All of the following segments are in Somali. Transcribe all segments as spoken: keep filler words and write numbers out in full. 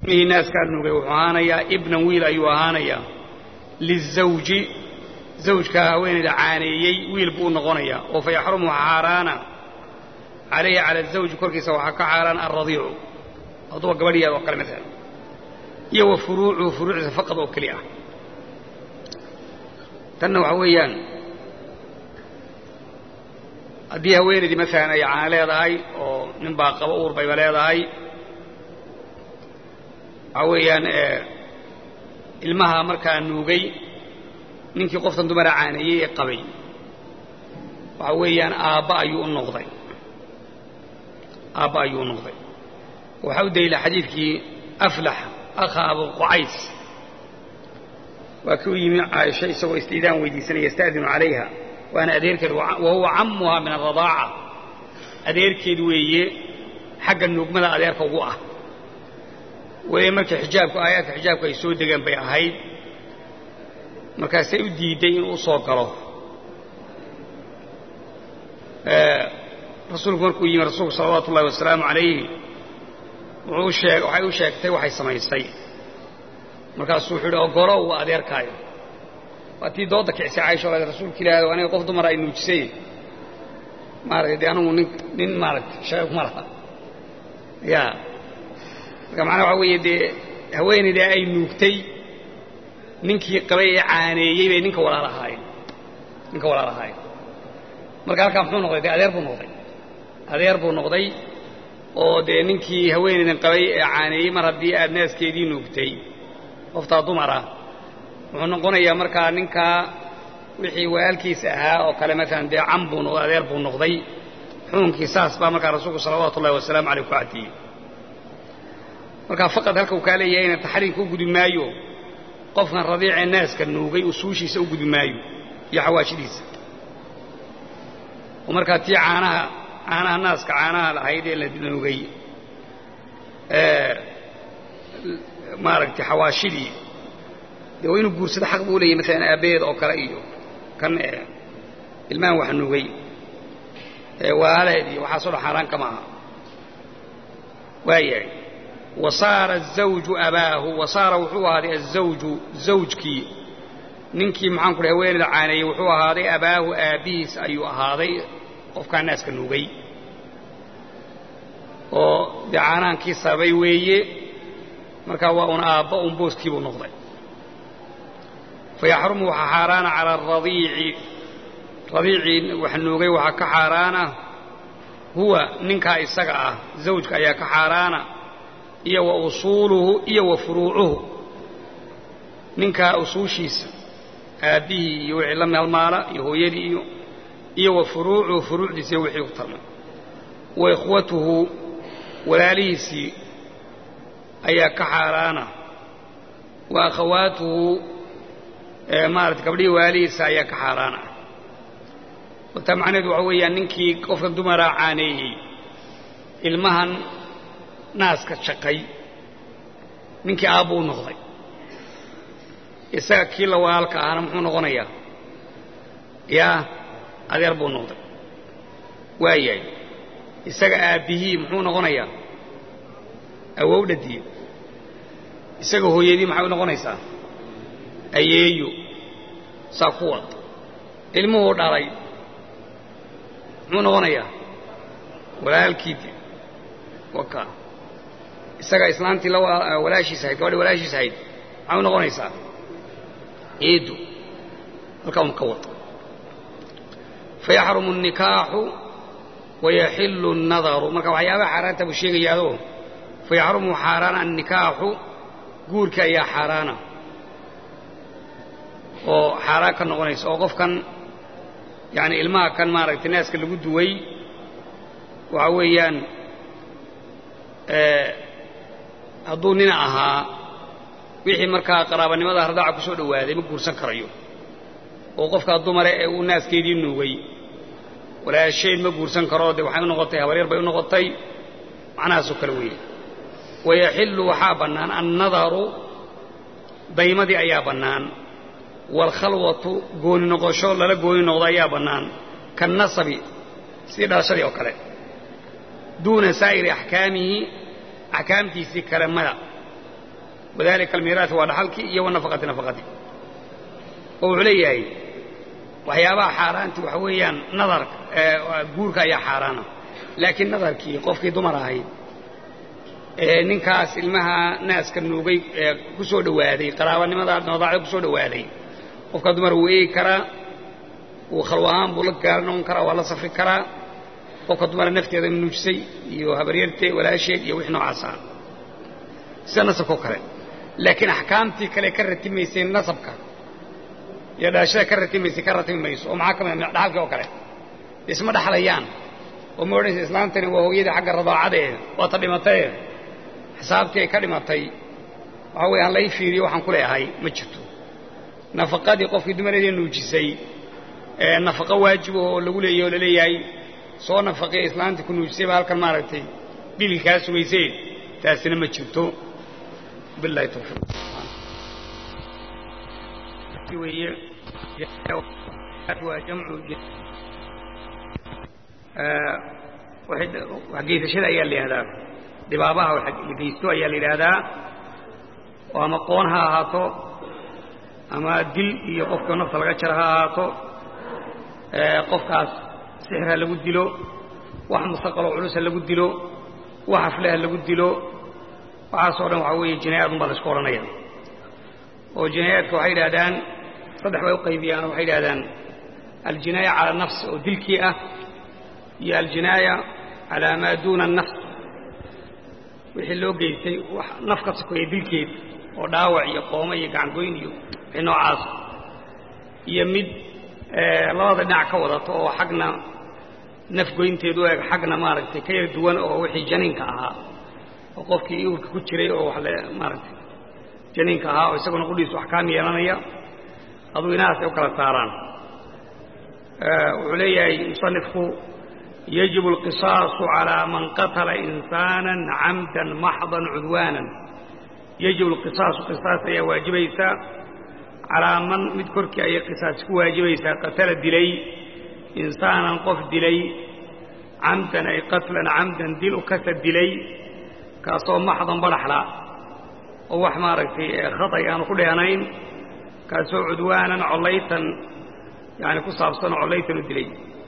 من الناس كانوا يوحانيا ابن ويل أيوهانيا للزوج زوج كهوين دعاني ويل بون غنيا وفيحرم حارانا عليه على الزوج كل سواء كحاران الرضيع أضوى قبلية وقال مثلا يو فروع فروع فقط وكلية تنوع ويان أديها وين دي مثلا أي عالية ذاي أو من باقة أور بيبالية ذاي عويان المها مركا النوغي نينكي قفتا دمرا عانيي قبي وعويان آباء يو النغضي آباء يو النغضي وحودي إلى حديثك أفلح أخا أبو قعيس وكوي من عائشة يسوى استئذان ويدي سنة يستأذن عليها وأنا أديرك وهو عمها من الرضاعة أديرك دوية حق النقمة أديرك وقوة ويمرك حجابك آيات حجابك يسود دقان بيعهيد مركا سيودي دين أصوكره آه رسولك مركو يمر رسولك صلوات الله والسلام عليه وحيو sheegtay waxay samaysay markaas uu xidho goro oo adeerkaayo waati dooda kicisay Aisha oo rasuulka Ilaahay aniga qof dumar ay nuujisay maareeyay anigu nin nin maareeyay sheeg maraha ya gamana waxa weeyde haweeneyda ay nuugtay ninkii qabay caaneeyay bay ninka walaalahay ninka walaalahay marka halka muxuu noqday adeer buu noqday adeer buu noqday oo de ninkii haweeneydan qabay ee caaneeyay mar hadii aad naaskeedii nuugtay qofta dumara wuxuu noqonayaa marka ninka wixii walaalkiis ahaa oo kale maalan de cambu noqday adeer buu noqday xunkii saas baa marka rasuulku sallallahu alayhi wasallam alayhi faati marka faqad halka uu kale yahay in taxriim ku gudumaayo qofkan radiica naaska nuugay usuushiisa u gudumaayo iyo xawaashidiisa ومركا تي عانها عانها الناس كعانها لهيدي اللي نوغي ما ركتي حواشدي دي وينو غورسد حق بو ليه مثلا ابيد او كلا iyo kan ilmaan wax nuugay ee waalidii waxa soo xaraan kama waayay وصار الزوج أباه وصار وحوه هذه الزوج زوجكي ننكي معان كل هوين العاني وحوه هذه أباه آبيس أيها هذه وفكان الناس كنوغي ودعانان كي سابي ويه مركا وأن آبا أنبوس كيبو نغضي فيحرم حاران على الرضيع رضيع وحنوغي وحكا حارانه هو ننكا إساقع زوجك أياك حارانه iyo wa usuluhu iyo wa furuucuhu ninka usuushiisa aabihi iyo ilmi almaala iyo hooyadii iyo iyo wa furuucuhu furuucdiisa wixii ku tarmay wa ikhwatuhu walaalihiisi ayaa ka xaaraana wa akhawatuhu maarat gabdhii walaalihiisa ayaa ka xaaraana wata macnaheedu waxa weeyaan ninkii qofka dumara caaneeyay ilmahan naaska shaqay ninkii aabbu noqday isaga kii la walaalka ahna muxuu noqonayaa yaa adeer buu noqday waayay isaga aabbihi muxuu noqonayaa awowdadii isaga hooyadii maxay noqonaysaa ayeeyo saakuwa ilmuhu dhalay muxuu noqonayaa walaalkii waka isaga islaantii la walaashiis ahayd gabadhi walaashiis ahayd maxay noqonaysaa eedu halka uu ka wato fayaxrumu an-nikaahu wa yahillu an-nadharu marka waxyaabaha xaraanta buu sheegayaa fayaxrumu xaraana an-nikaahu guurka ayaa xaraana oo xaraan ka noqonaysa oo qofkan yaani ilmaha kan maaragtay naaska lagu duway waxa weeyaan hadduu nin ahaa wixii markaa qaraabanimada hardaaca ku soo dhawaaday ma guursan karayo oo qofka dumare ee uu naaskeedii nuugay walaasheed ma guursan karo de waxay noqotay habaryar bay noqotay macnahaas kale weey wayahillu waxa banaan an-nadaru daymadii ayaa banaan wal khalwatu gooni noqosho lala gooni noqdo ayaa banaan kan nasabi si dhaashadii oo kale دون سائر أحكامه أحكامتي في كلامها wadaalika almiiraas waa dhaxalkii iyo wanafaqati nafaqati oo wuxuu leeyahay waxyaabaha xaaraanti waxa weeyaan nadarka guurka ayaa xaaraana laakiin nadarkii qofkii dumar ahayd ee ninkaas ilmaha naaska nuugay ku soo dhawaaday qaraabanimada nodaacda ku soo dhawaaday qofka dumar uu eegi karaa uu khalwaan buu la gaarnoon karaa waa la safri karaa qofka dumar nafteeda nuujisay iyo habaryartay walaasheed iyo wixii noocaas ah sida nasabka kale laakiin ahkaamtii kale ka ratimaysay nasabka iyo dhaashada ka ratimaysay ka ratimayso oo maxaa kamid ah dhaxalka oo kale isma dhaxlayaan oo moodaysa islaantani waa hooyada xagga radaacadeeda waa ta dhimatay xisaabtii ay ka dhimatay waxa weeyaan la fiiriyo waxaan ku leeyahay ma jirto nafaqadii qofkii dumareedii nuujisay ee nafaqa waajib oo lagu leeyahay la leeyahay soo nafaqay islaantii ku nuujisay halkan maaragtay bilkaas weysay taasina ma jirto billahi tawfiq وهي وجمع واحد وحقيقة شيء أيال لهذا دبابها وحقيقة أيال لهذا وما قونها هاتو أما دل يقفك نفس الغشرها هاتو قفك سحرها لقد دلو واحد مستقل وعلوسها لقد دلو وحفلها لقد دلو وعاصورا وعوية جنايات مبالس كورانيا وجنايات وحيد هذان صدح ويقيبيان وحيد هذان الجناية على النفس ودلكئة هي الجناية على ما دون النفس ويحلو قيسي نفقصك ويدلكيد وداوع يقوم يقعنقين إنه عاصر يمد الله ذا كوضته وحقنا نفقين تيدوه حقنا ماركتي كير دوان أو وحي جنينك أها وقفك إيوك كتشري أو حلا ماركتي جنينك أها ويساقنا قديس وحكامي يرانيا أضو ناس يوكلا ساران وعليه يصنفه يجب القصاص على من قتل إنسانا عمدا محضا عدوانا يجب القصاص قصاص يا واجبيسا على من مذكرك أي قصاص واجبيسا قتل دلي إنسانا قف دلي عمدا أي قتلا عمدا دل كسد دلي كاصو محضا برحلا وحمارك في خطأ أنا كل يانين كاسو عدوانا عليتا يعني كصاب صنع عليتا دلي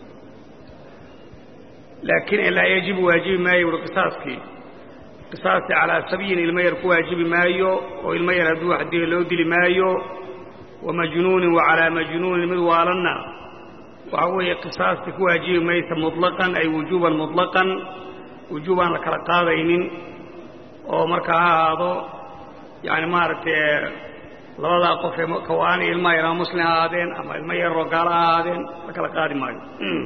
لكن لا يجب واجب ما يورق قصاصك قصاص على سبيل المير واجب مايو والمير هدو حد لو دلي مايو ومجنون وعلى مجنون مدوالنا وهو قصاص واجب ميت مطلقا أي وجوبا مطلقا وجوبا لكالقاضين ومركا هذا يعني مارت لولا قف كواني المير مسلم هذين أما المير رجال هذين لكالقاضي مايو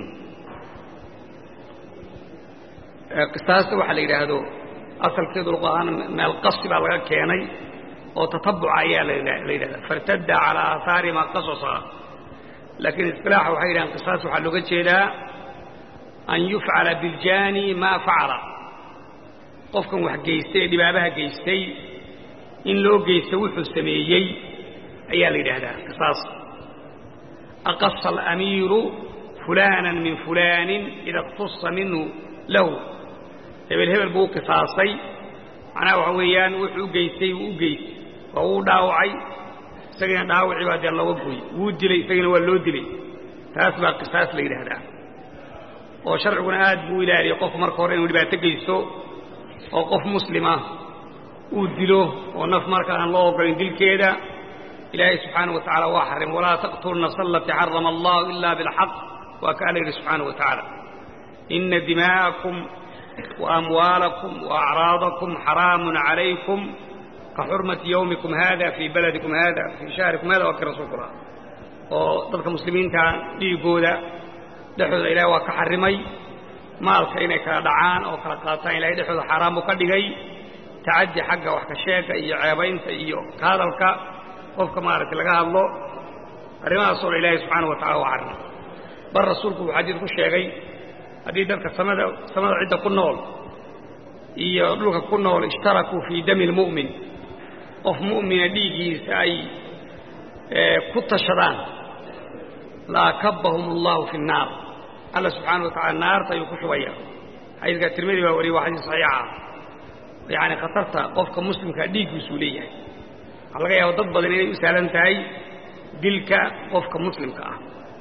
قصاص waxa la yiraahdo asalkeedu luqahan meel qasbi baa laga keenay oo tatabbuc ayaa la yiraahdaa fartadda ala athari ma qasasa laakiin istilaax waxa yiraahdaan qisaas waxa looga jeedaa an yuf'ala bil jani ma fa'ala qofkan wax geystay dibaabaha geystay in loo geysto wuxuu sameeyay ayaa la yiraahdaa qisaas aqassa al amiru fulanan min fulanin idha qassa minhu lahu hebel hebel buu qisaasay ana waxa weeyaan wuxuu geystay uu geystay oo uu dhaawacay isagana dhaawaci baa dal lagu gooy uu dilay isagana waa loo dilay taas baa qisaas la yiraahdaa oo sharciguna aad buu ilaaliyo qof marka hore inuu dhibaato geysto oo qof muslima uu dilo oo naf marka aan loo ogolin dilkeeda ilaahay subhanahu wa ta'ala waa xarim wala taqtul nafs allati harrama Allah illa bil haqq wa kana subhanahu wa ta'ala inna dima'akum وأموالكم وأعراضكم حرام عليكم كحرمة يومكم هذا في بلدكم هذا في شهركم هذا وكر رسول الله وضبط المسلمين كان ليقودا دحوذ إليه وكحرمي مالك إنك دعان أو كرقاتين إليه دحوذ حرام وكدقي تعدي حقه وحكشيك إيو عيبين إيو كهذا الكا وفق مارك لقاها الله رمى رسول إليه سبحانه وتعالى وعرنا بل رسولكم حديث الشيخي هذه ذلك السماء السماء عدة كنول يقولك كنول اشتركوا في دم المؤمن of مؤمن ديجي ساي كت شران لا كبهم الله في النار الله سبحانه وتعالى النار تيكش وياه حيث الترمذي ووري واحد صحيحة يعني خطرت قفك مسلم كديك مسؤولية على جاي وضد بدنين يسألن تاي دلك قفك مسلم كأ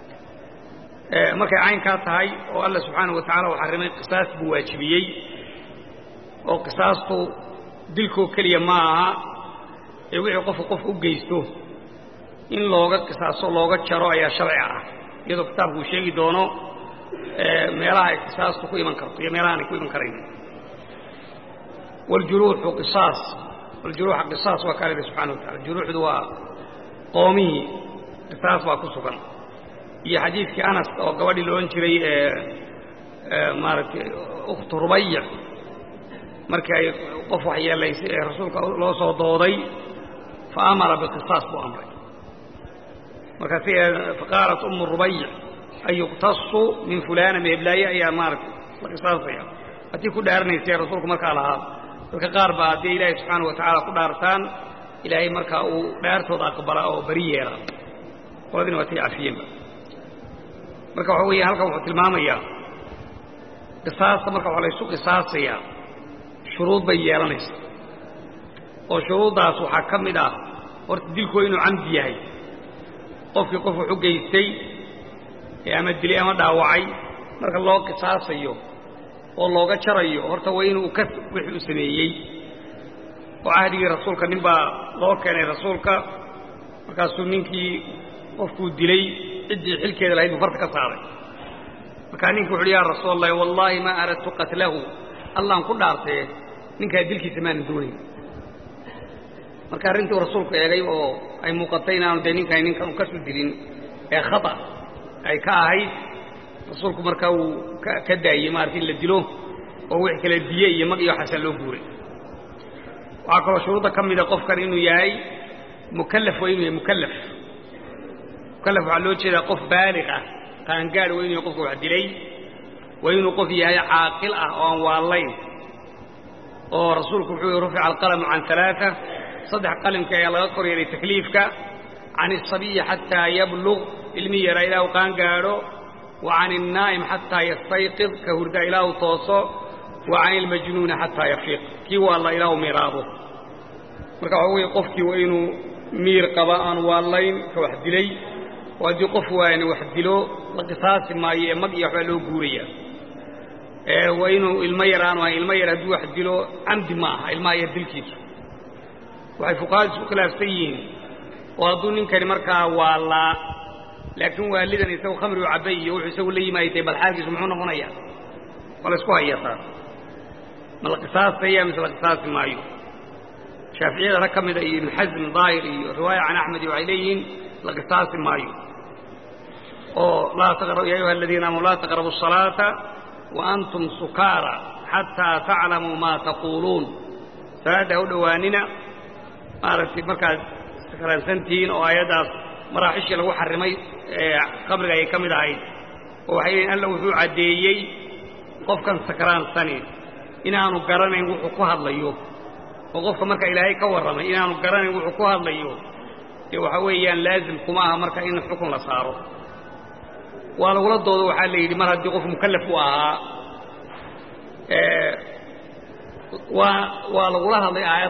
ما كعين كاتهاي والله سبحانه وتعالى وحرمه قصاص بواجبيي وقصاصه دلكو كلية معها يوحي قف قف وجيسته إن لوجا قصاصه لوجا شرائع شرعة يدو كتابه شيء دونه ميراها قصاصه كوي من كرط ميراها كوي من كريم والجروح قصاص والجروح قصاص وكاله سبحانه وتعالى الجروح دوا قومي قصاص وكسبا هي حديث كأنس وقوادي لون شري مارك أخت ربيع مركا قف وحيا ليس رسولك الله صلى الله عليه فأمر بقصاص بأمره مركا فقالت أم الربيع أن يقتص من فلان من إبلايا يا مارك القصاص يا أتي كل أرني سير رسولك مركا لها مركا قاربا دي إلهي سبحانه وتعالى كل أرسان إلهي مركا ودارتو أقبلا أو بريئا ولدين واتي عفين marka waxa weeye halka wuxuu tilmaamayaa qisaasta marka waxa la isku qisaasaya shuruud bay yeelanaysaa oo shuruudaas waxa kamid ah horta dilku inuu camdi yahay qofkii qof wuxuu geystay ee ama dilay ama dhaawacay marka loo qisaasayo oo looga jarayo horta waa inuu ka wixii uu sameeyay oo ahdigii rasuulka ninba loo keenay rasuulka markaasuu ninkii qofku dilay عدي حلك هذا العيد فرق صاري فكان يقول يا رسول الله والله ما أردت قتله الله نقول دارته منك هديلك ثمان دوني فكان أنت ورسولك يا جاي أي مقطعين عن دينك أي نك مكسر الدين يا خطأ أي كاهي رسولك مركو كداي ما عارفين للدلوه وهو يحكي للدية يمقي وحسن له بوري وعقل شروطه كم إذا قف كان إنه ياي مكلف وإنه مكلف كلف على وجه إذا قف بالغة كان قال وين يقف وعدلي وين يقف يا عاقل أو والله ورسولكم رفع القلم عن ثلاثة صدح قلم كي الله يذكر يعني تكليفك عن الصبي حتى يبلغ المية إلى وكان قالوا وعن النائم حتى يستيقظ كهرد إلى وطوصه وعن المجنون حتى يفيق كي والله إلى ميرابه مركعوا يقف كي وين مير قباء والله كوحدلي وادي قفوا يعني وحدلو لقصاص ما يمق يحلو غوريا ايه وينو الميران وهي المير دو وحدلو عمد ما الماء يدلكيس waxay fuqaad isku khilaafsan وأظن إن كان مركا والله لكن والدنا يسوي خمر وعبي ويسوي لي ما يتبع الحاج يسمعونه هنا ولا اسكو هي صار ما القصاص هي مثل القصاص ما يو شافعي رقم ابن حزم ظاهري رواية عن أحمد وعلي القصاص ما يو أو لا تقربوا يا أيها الذين آمنوا لا تقربوا الصلاة وأنتم سكارى حتى تعلموا ما تقولون فهذا هو دواننا عرفت مركز سكران سنتين أو آيات مراحش لو حرمي قبل أي كم دعي وحين أن لو ذو عديي قف كان سكران سنين إن أنا قرن وحقوها الله يوم وقف مركز إلهي كورم إن أنا قرن وحقوها الله يوم وحويا لازم كماها مركز إن الحكم لصاروا ولو ردوا وحالي لمرة يقف مكلف وها ولو لها لآيات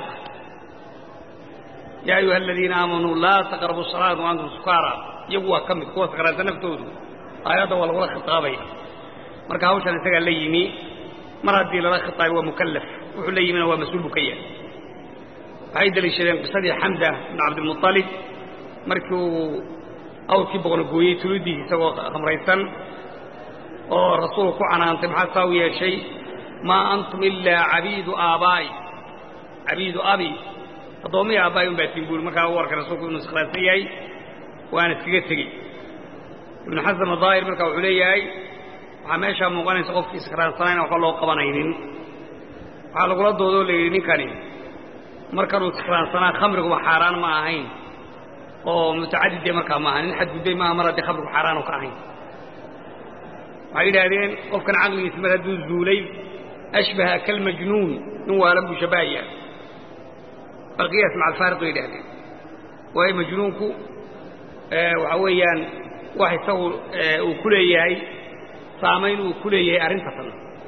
يا أيها الذين آمنوا لا تقربوا الصلاة وأنتم سكارى يبوا كم قوة سكران سنفتوه آيات ولو لها خطابين مركا هوشا نسيقى اللي يمي مرة دي لها خطاب هو مكلف وحلي يمين هو مسؤول بكيا عيد للشريان قصدي حمزة بن عبد المطلب مركو أو كيبغن قوي تريدي سوى خمريسان ورسولك عنا أنتم حساوية شيء ما أنتم إلا عبيد آبائي عبيد أبي فضومي آبائي باتين بول مركا أورك رسولك ابن سخلاسيي وأنا سكتكي ابن حزم الظاهر مركا وحليي وحماشا مغاني سقف في سخلاسانين وقالوا قبانين وحالو قلت دودو ليني كاني مركا سخلاسانا خمرك وحاران ما أهين oo mutaadid marka ma ahan xad guday ma marada khabru xaraan oo ka ahayn waxay yiraahdeen qofkan aqligiisa ma haduu zuulay ashbaha kal majnun in wala bushabaya balqiyas ma al-fariq yiraahdeen way majnunku ee waxa weeyaan wax isagu uu kuleeyahay saameyn uu kuleeyahay arintan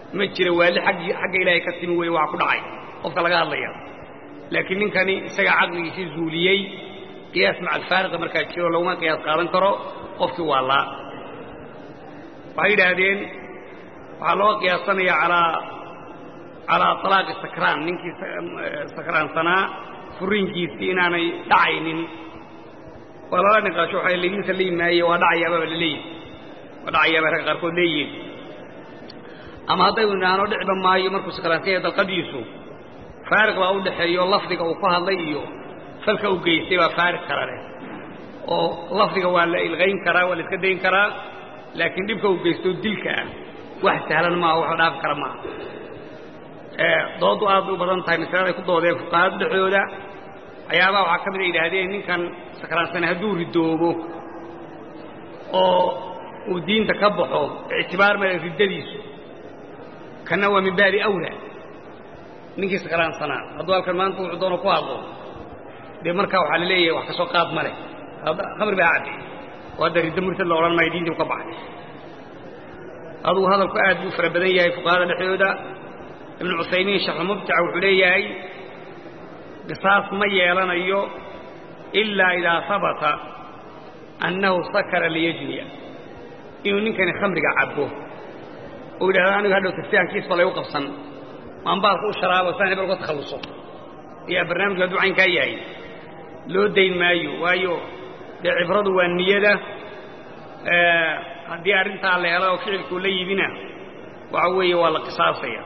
ma jira waali xaggi xagga ilaahay ka timi way wax ku dhacay qofka laga hadlaya laakiin ninkani isaga caqligiisa zuuliyay qiyaas maca alfaariq marka jiro lawma qiyaas qaadan karo qofkii waa la waxay yiraahdeen waxa loo qiyaasanaya ala ala talaaq sakraan ninkii sakraan sanaa furinkiisa inaanay dhacaynin wala la niqaasho waxay leeyihiin saliimaay waa dhacayaaba leeyihiin waa dhacayaaba rag qaarkood leeyihiin ama haday wanaano dhicba maayo markuu sakraantiga dalqadiisu faariq baa u dhaxeeyo lafdiga uu ku hadlay iyo falka uu geystay waa faariq kale oo lafdiga waa la ilqayn karaa wala iska deyn karaa laakiin dibka uu geysto dilka wax sahlan ma wax dhaaf kara ma ee doodu aad u badan tahay misalada ku doodeen fuqaad dhexdooda ayaaba waxa kamid ah ilaahdeen ninkan sakraansan haduu ridoobo oo uu diinta ka baxo ictibaar ma ridadiisu kana waa min baari awla ninkii sakraansan haduu halkan maanta uu doono ku hadlo de marka waxa la leeyahay wax ka soo qaad male khamr baa caadi wada ridda murtad la oran ma diinta ka baxay aduu hadalku aad u fara badan yahay fuqaada dhexdooda ibn Usaymin shaykh mubta'a wuxuu leeyahay qisaas ma yeelanayo illa ila sabata annahu sakara liyajniya inuu ninkan khamriga cabo oo ilaahay aniga hadhow tafiyankiis balay u qabsan aan baa ku sharaabo saan ibal ka takhaluso ya barnaamijka ducayn ka yahay loo deyn maayo waayo de cibradu waa niyada ee hadii arinta la helo ficilku la yibina waxa weeye waa la qisaasaya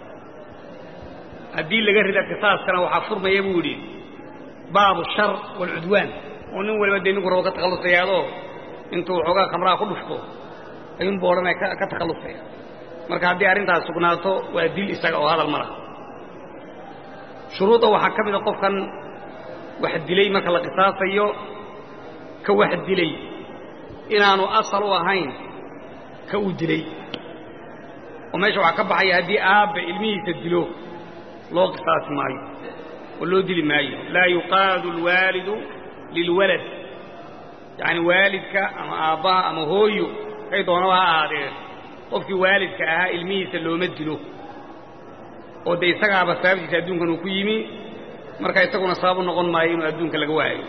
hadii laga rida qisaaskana waxa furmaya buu yiri baabu shar wal udwan oo nin walba deenu rooga takhalusayaado intuu xogaa khamraa ku dhufto ayun boorana ka takhalusaya marka hadii arintaas sugnaato waa dil isaga oo hadal mara shuruuda waxa kamid ah qofkan wax dilay marka la qisaasayo ka wax dilay inaanu asal u ahayn ka uu dilay oo meesha waxa ka baxay hadii aab ilmihiisa dilo loo qisaas maayo oo loo dili maayo la yuqaadu alwalidu lilwalad yani walidka ama aabba ama hooyo ay doonaba aadee qofkii walidka ahaa ilmihiisa looma dilo oo de isaga ba sababtiisa adduunkan uu ku yimi marka isaguna sabab noqon maayo inuu adduunka laga waayo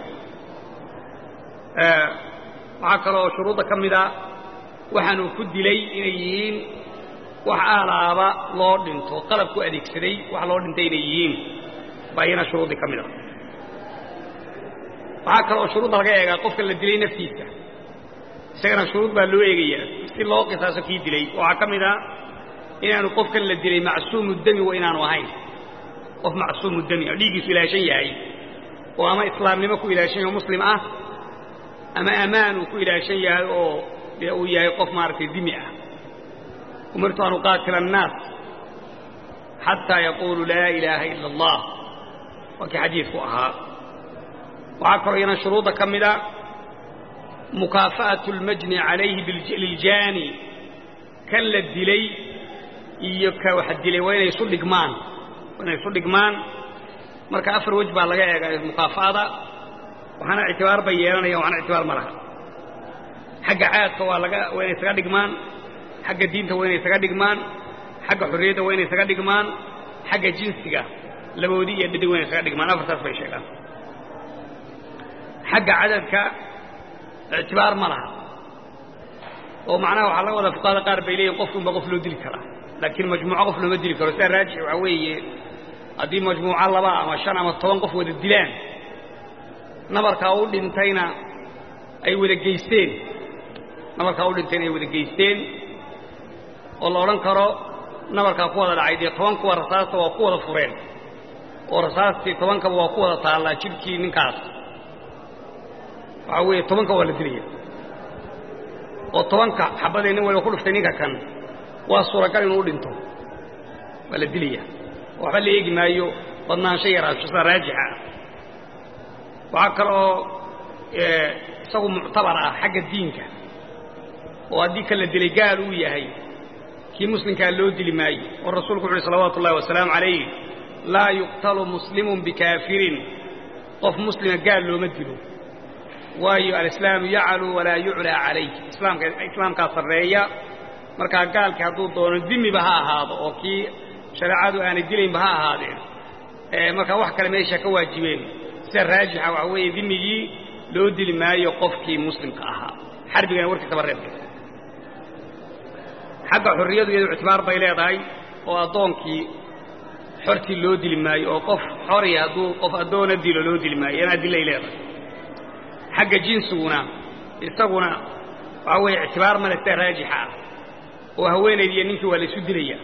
ee waxa kale oo shuruuda kamida waxaan uu ku dilay inay yihiin wax aalaaba loo dhinto qalab ku adeegsaday wax loo dhintay inay yihiin bayna shuruudi kamida waxa kale oo shuruuda laga eega qofka la dilay naftiisa isagana shuruud baa loo eegayaa si loo qisaaso kii dilay waxa kamida inaanu qofka la dilay macsuum dami wa inaanu ahayn qof macsuum dami dhigiisu ilaashan yahay oo ama islaamnimo ku ilaashan muslim ah ama amaan ku ilaashan yahay oo uu yahay qof maartay dimi ah umirtu an uqaatila an-nas hatta yaqulu la ilaha illa allah wa ki hadithu aha wa akrina shuruuda kamida mukafa'atu al-majni alayhi bil jani kan la dilay iyo ka wax dilay waa inay isu dhigmaan inay isu dhigmaan marka afar wajh baa laga eegay mukafa'ada waxana ictibaar bay yeelanayaan waxana ictibaar malaha xagga caadka waa laga waa inay isaga dhigmaan xagga diinta waa inay isaga dhigmaan xagga xurriyada waa inay isaga dhigmaan xagga jinsiga laboodii iyo dhidi waa inay isaga dhigmaan afartaas bay sheegaan xagga cadadka ictibaar malaha oo macnaha waxa laga wada fuqaada qaar bay leeyihiin qofku ma qof loo dili karaa laakiin majmuuca qof loo dili karo sida raajix waxa weeye hadii majmuuca laba ama shan ama toban qof wada dilaan nabarka uu dhintayna ay wada geysteen nabarka uu dhintayna ay wada geysteen oo la oran karo nabarka ku wada dhacay ee toban ku rasaasta waa ku wada fureen oo rasaastii toban ka waa ku wada taala jirkii ninkaas waxa weeye toban ka wala dilay oo toban ka xabadeen wala ku dhuftay ninka kan waa suuragal inuu dhinto wala dilaya waxa la eegi maayo badnaansho yaraasho raajixa waxa kale oo ee isagu muctabar ah xagga diinka oo hadii kala dilay gaal uu yahay kii muslimka loo dili maayo oo rasuulku sallallahu alayhi wasallam alayhi la yuqtalu muslimun bikafirin qof muslima gaal looma dilo waayo al-islaam ya'lu wala yu'la alayhi islaamka islaamka sareeya markaa gaalkii hadduu doono dimiba ha ahaado oo kii shareecadu aanay dilaynba ha ahaadeen markaa wax kale meesha ka waajibeen sida raajixa waxa weeye dimigii loo dili maayo qofkii muslimka ahaa xarbigana warkiisaba reebtay xagga xurriyadu iyadu ictibaar bay leedahay oo addoonkii xortii loo dili maayo oo qof xoriya hadduu qof addoona dilo loo dili maayo inaa dilay leedahay xagga jinsiguna isaguna waxa weeye ictibaar male sida raajixa ah oo haweenaydiiyo ninkii waa la isu dilaya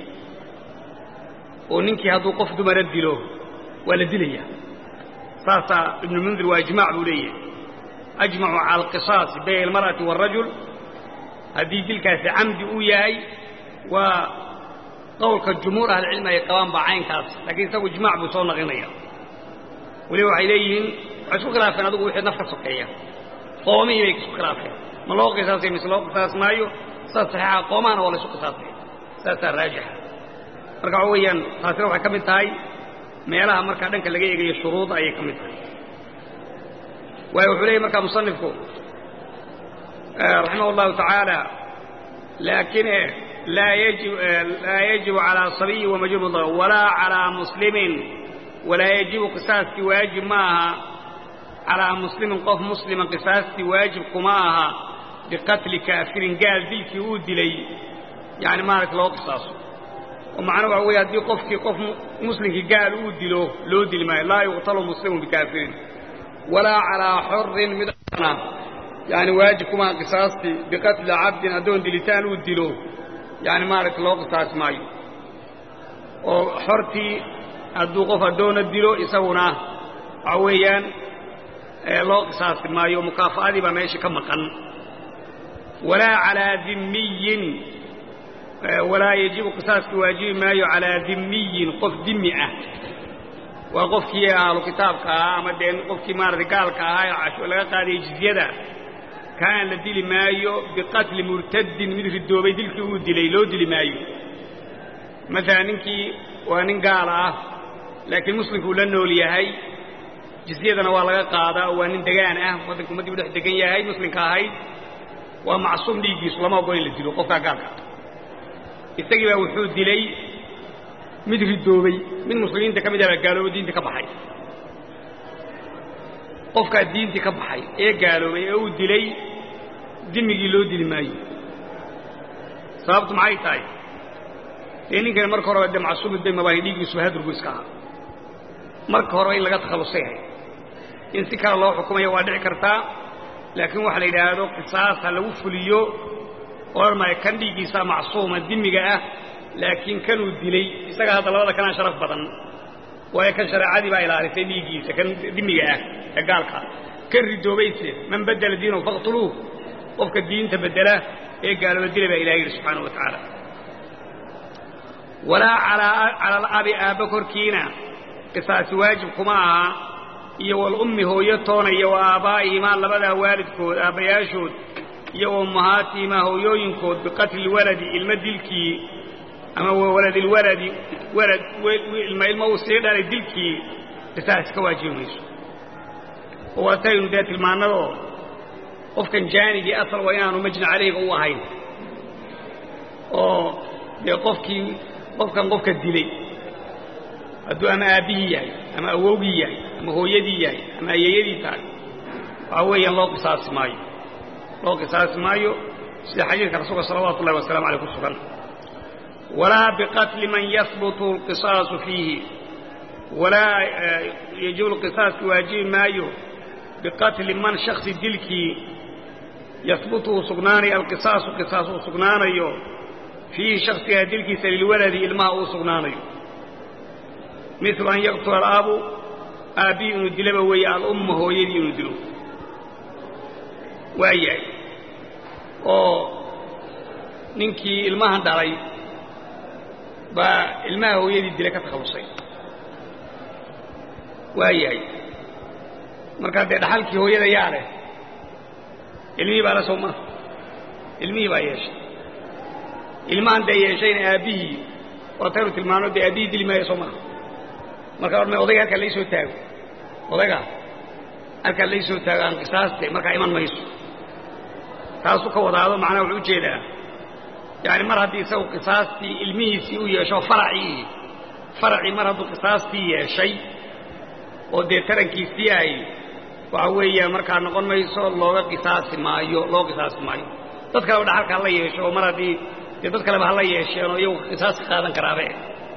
oo ninkii hadduu qof dumara dilo waa la dilaya saasaa ibnu mundir waa ijmaac buu leeyahay ajmacu cala alqisaasi bayna almar'ati waalrajul haddii dilkaasi camdi uu yahay waa qowlka jumhuur ahlicilmi ay qabaan baa caynkaas laakiin isagu ijmaac buu soo naqlinaya weliba waxay leeyihiin waxay isku khilaafeen adigu wixii naf ka sokeeya qoomihii bay isku khilaafeen ma loo qisaasay mise loo qisaas maayo saas saxiixa qoomahana waa la isu qisaasay saasaa raajixa marka waxa weeyaan taasina waxay ka mid tahay meelaha markaa dhanka laga eegayo shuruuda ayay ka mid tahay waayo wuxuu leeyahy markaa musanifku raximah allahu tacaala laakin laa yajib laa yajibu calaa sabiyi wamajnuun walaa calaa muslimin walaa yajibu qisaaskii waajib ma aha calaa muslimin qof muslima qisaastii waajib kuma aha biqatli kaafirin gaal dilkii uu dilay yani maaragta loo qisaaso oo macnuhu waxa weeye haddii qofkii qof muslimkii gaal uu dilo loo dili maayo laa yuqtalu muslimun bikaafirin walaa calaa xorrin mid yani waajib kuma aha qisaastii biqatli cabdin addoon dilitaan uu dilo yani maaragta loo qisaasi maayo oo xortii hadduu qof addoona dilo isaguna waxa weeyaan loo qisaasi maayo mukaafa'adii baa meesha ka maqan walaa calaa dimmiyin walaa yajibu qisaaskii waajibi maayo calaa dimmiyin qof dimi ah waa qofkii ahlu kitaabka ahaa ama dee qofkii maaragtay gaalka ahaa ee laga qaadayay jizyada kaan la dili maayo biqatli murtadin mid ridoobay dilkii uu dilay loo dili maayo maalan ninkii waa nin gaala ah laakiin muslimkuu la nool yahay jizyadana waa laga qaadaa oo waa nin degaan ah waddanka ummaddii u dhex degan yahay muslimka ahayd waa macsuum dhiiggiisu lama ogo in la dilo qofkaa gaalka isagii baa wuxuu dilay mid ridoobay mid muslimiinta ka mid ah baa gaaloobay diintii ka baxay qofkaa diintii ka baxay ee gaaloobay ee uu dilay dimigii loo dili maayo sababtu maxay tahay dee ninkani marka horeba dee macsuumu dayma baa dhiiggiisuba hadurgu iska ahaa marka horeba in laga takhallusay hay in si kale loo xukumayo waa dhici kartaa laakiin waxa la yidhaahdo qisaas ha lagu fuliyo odhan maayo kan dhiiggiisaa macsuuma dimiga ah laakiin kanuu dilay isaga hadda labada kanaa sharaf badan waayo kan shareecadii baa ilaalisay dhiiggiisa kan dimiga ah ee gaalka kan ridoobayse man badela diinahu faqtuluuh qofka diinta bedela ee gaalooba dila baa ilahay yidhi subxaanahu wa tacaala walaa cala alabi aabba korkiina qisaasi waajib kuma aha iyo walummi hooyo toona iyo wa aabaa'ihimaa labadaa waalidkood aabbayaashood iyo wa ummahaatihimaa hooyooyinkood biqatli waladi ilmo dilkii ama waladilwaladi walad ilma ilmo uu sii dhalay dilkii qisaas ka waajibi mayso oo waataynu dee tilmaannadoo qofkan jaanigii asal waa inaanu majni calayga u ahayn oo dee qofkii qofkan qofka dilay hadduu ama aabbihii yahay ama awowgii yahay ama hooyadii yahay ama ayeeyadii tahay waxaa weeyaan loo qisaasi maayo loo qisaasi maayo sida xadiidka rasuulka salawaatu ullahi wasalamu aleyh ku sugan walaa biqatli man yahbutu alqisaasu fiihi walaa yajibu lqisaaski waajibi maayo biqatli man shaksi dilkii yahbutu uu sugnaanayo alqisaasu qisaas uu sugnaanayo fiihi shaksigaa dilkiisa lilwaladi ilmaha uu sugnaanayo milu an yaqtula alaabu aabbihii inuu dilaba weeye alumma hooyadii inuu dilo waa yahay oo ninkii ilmahan dhalay baa ilmaha hooyadii dile ka takhallusay waa yahay markaa dee dhaxalkii hooyada yaa leh ilmihii baa la soo maa ilmihii baa yeeshay ilmahan dee yeeshayna aabbihii waataynu tilmaano dee aabbihii dili maayo soo maha marka ormay odayga halkaa laysoo taago odayga halkaa laysoo taago aan qisaaste markaa iman mayso taasuu ka wadaado macnaha wuxuu ujeedaa يعني مرة هدي يسوي قصاصتي الميسي ويشوف فرعي فرعي مرة هدو قصاصتي شيء ودي ترنكي سياي وعوية مركا نقول ما يسوي الله قصاص ما يو الله قصاص ما يو تذكر وده حركة الله يشوف مرة دي تذكر بها الله يشوف يو قصاص خاذن كرابه.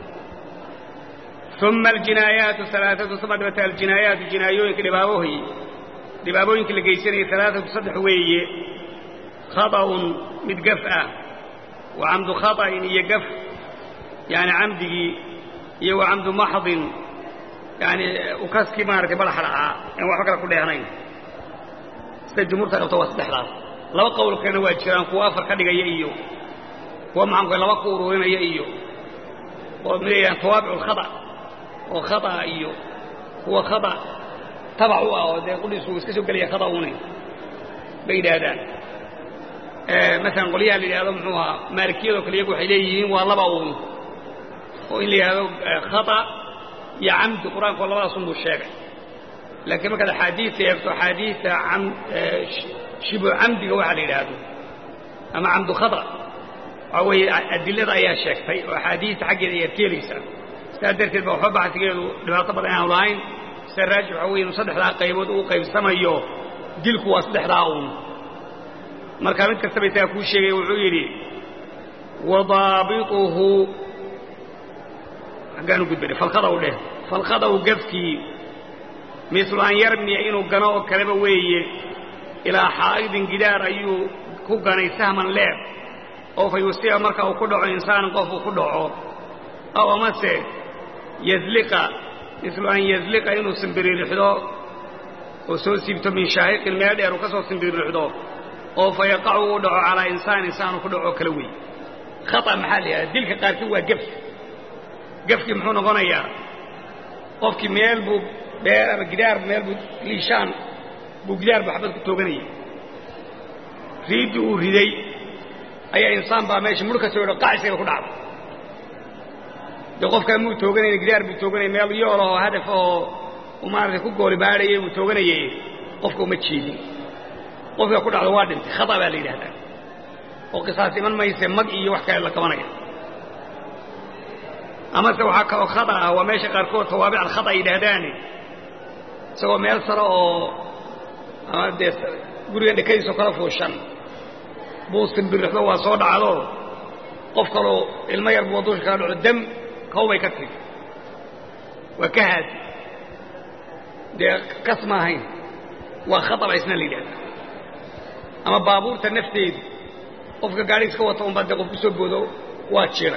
ثم الجنايات ثلاثة صمد الجنايات جنايوين كلبابوه لبابوين كل جيسين ثلاثة صدح ويه خطأ متقفأ وعمد خطأ يقف يعني عمده يو عمد محض يعني وكسكي مارك بلا حرعة يعني وحكرا كل هنين الجمهور تقوى استحراف لو قول كان واجران كوافر كدغ يئيو ومعهم لو قولوا هنا يئيو ومن توابع الخطأ وخطأ ايو هو خطأ تبعوا او يقول يسوي اسكسو قال خطأ وني بين هذا آه مثلا قوليها اللي هذا محوها مالكيه وكل يقول حليين والله باون واللي هذا خطأ يا عمد القرآن والله صنبو الشارع لكن ما كان حديث يفتو حديث عم آه شبه عمد واحد هذا اما عمد خطأ او ادله يا شيخ في حديث حق يركيليسا سادرت البوحبه عتيلو دباطبد aan lahayn saraj waxa saddex daa qaybood uu qaybsamayo dilku waa saddex daawun marka mid kasta bay ku sheegay wuxuu yiri wadabituhu agaanu gudbay falqada u dheh falqada u gafki mislu an yarmi inuu gano oo kaleba weeye ila haidin gidaar ayuu ku ganay sahman leeb oo fayusiya marka uu ku dhaco insaan qof uu ku dhaco aw amase يزلق مثل أن يزلق إنه سنبري الحدو وسوسيبت من شاهق المادر وكسو سنبري الحدو أو فيقع ودعو على إنسان إنسان وكدعو كلوي خطأ محلي دلك قارك هو قف قف محونا غنيا قفك ميل بو بير بقدار ميل بو ليشان بو قدار بحبتك التوغنية ريدو ريدي أي إنسان باميش ملكة سيولو قاعسي وكدعو qof ka muu tooganay gidaar buu tooganay meel yoolo hadaf oo umaarta ku gooli baadhay uu tooganayay qofku ma jiidin qofka ku dhacdo waa dhintay khata baa la yiraahdaa oo qisaas iman mayse mag iyo wax kale la qabanaya ama se waxa ka khata ah waa meesha qaar kood tawaabic al khata yiraahdaan soo meel sare oo ama dees guriga dhakayso kala fooshan buu simbirxdo waa soo dhacdo qof kale ilma yar buu duush ka dhaco dam كوبي كتير وكهد ده قسمة هين وخطب عسنا لي ده أما بابور تنفتي قفك قاريس كوا توم بعد قف بسبوده واتشيره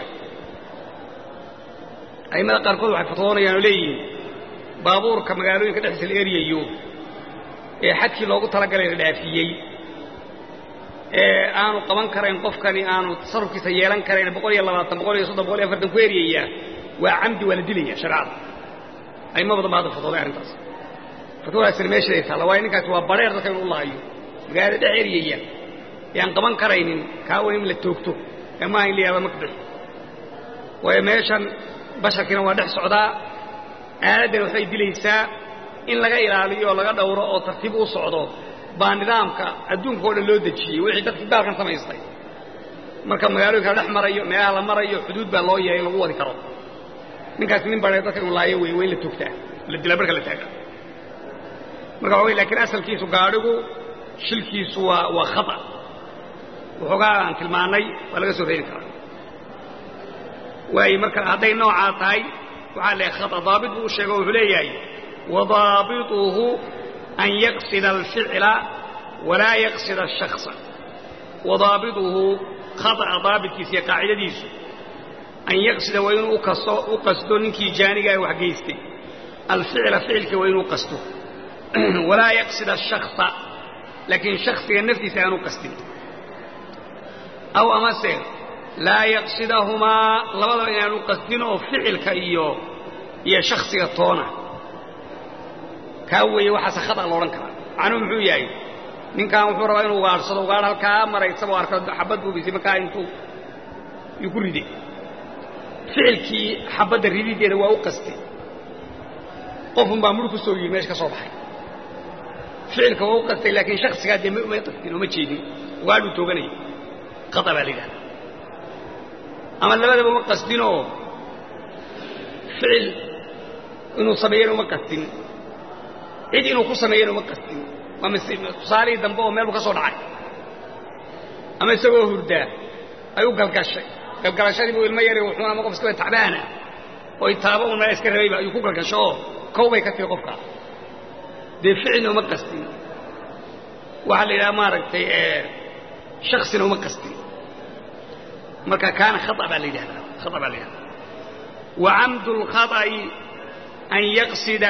أي ما قاركوا واحد فطورنا يعني ليه بابور كما قالوا كده في الأريا يوم حتى لو قلت لك على الدافية aanu qaban karayn qofkani aanu tasarrufkiisa yeelan karayn boqol iyo labaatan boqol iyo soddon boqol iyo afartan ku eeriya waa camdi wala dilaya sharcada ay ma wada baad fatooday arintaas fatooda sirmeeshaysa la waa ninkaas waa bareer dadka inuu laayo magaalada dheeriya yaan qaban karaynin ka weyn la toogto ama in liyaaba makbix way meeshan basharkina waa dhex socdaa aadan waxay dilaysaa in laga ilaaliyo laga dhowro oo tartiib u socdo baan nidaamka adduunka oo dhan loo dajiyay wixii dadka baalkan samaystay marka magaalooyinka dhex marayo meelaha la marayo xuduud baa loo yeelay lagu wadi karo ninkaas nin bareer dadka uu laayo way way la toogtaa la dilaa barka la taaga marka way laakiin asalkiisu gaadhigu shilkiisu waa waa khata wuxuuga aan tilmaanay waa laga soo reebi karaa way marka haday nooca tahay waxa la khata daabit uu sheego wuxuu leeyahay wadabituhu أن يقصد الفعل ولا يقصد الشخص وضابطه خطأ ضابط في قاعدة ديس أن يقصد وين أقصد نكي جانقا وحقيستي الفعل فعلك وين أقصده ولا يقصد الشخص لكن شخص النفس سينقصد أو أمسر لا يقصدهما لبضا أن يقصدنه فعلك إياه هي شخص يطونه كاوي وحس خطأ لورن كرا عنو محو ياي من كان وحو ربا inuu waarsado gaar halka maray sabab arka xabad buu bisi marka intuu yuku ridi ficilkii xabada ridideeda waa u qastay qofun baa murku soo yimid meesha ka soo baxay ficilka waa u qastay laakiin shakhsiga de ma qastin oo ma jeedin waadu tooganay khata baa leeyahay أما لبدا ما قصدينه فعل إنه صبيان وما قصدين عيد إنه قصميان وما قصدين ومن صالي ذنبه ميل بكسر عين أما يسويه هردا أيوب قال كشيء قال قال شيء يقول المير وحنا ما قفز كده تعبانة ويتابعون ما يسكر ريبة يقول قال كشوا كوبا يكفي قفقة ده فعل وما قصدين وعلى إلى مارك شخص وما قصدين مركا كان خطأ بالي هذا خطأ بالي هذا وعمد الخطأ أن يقصد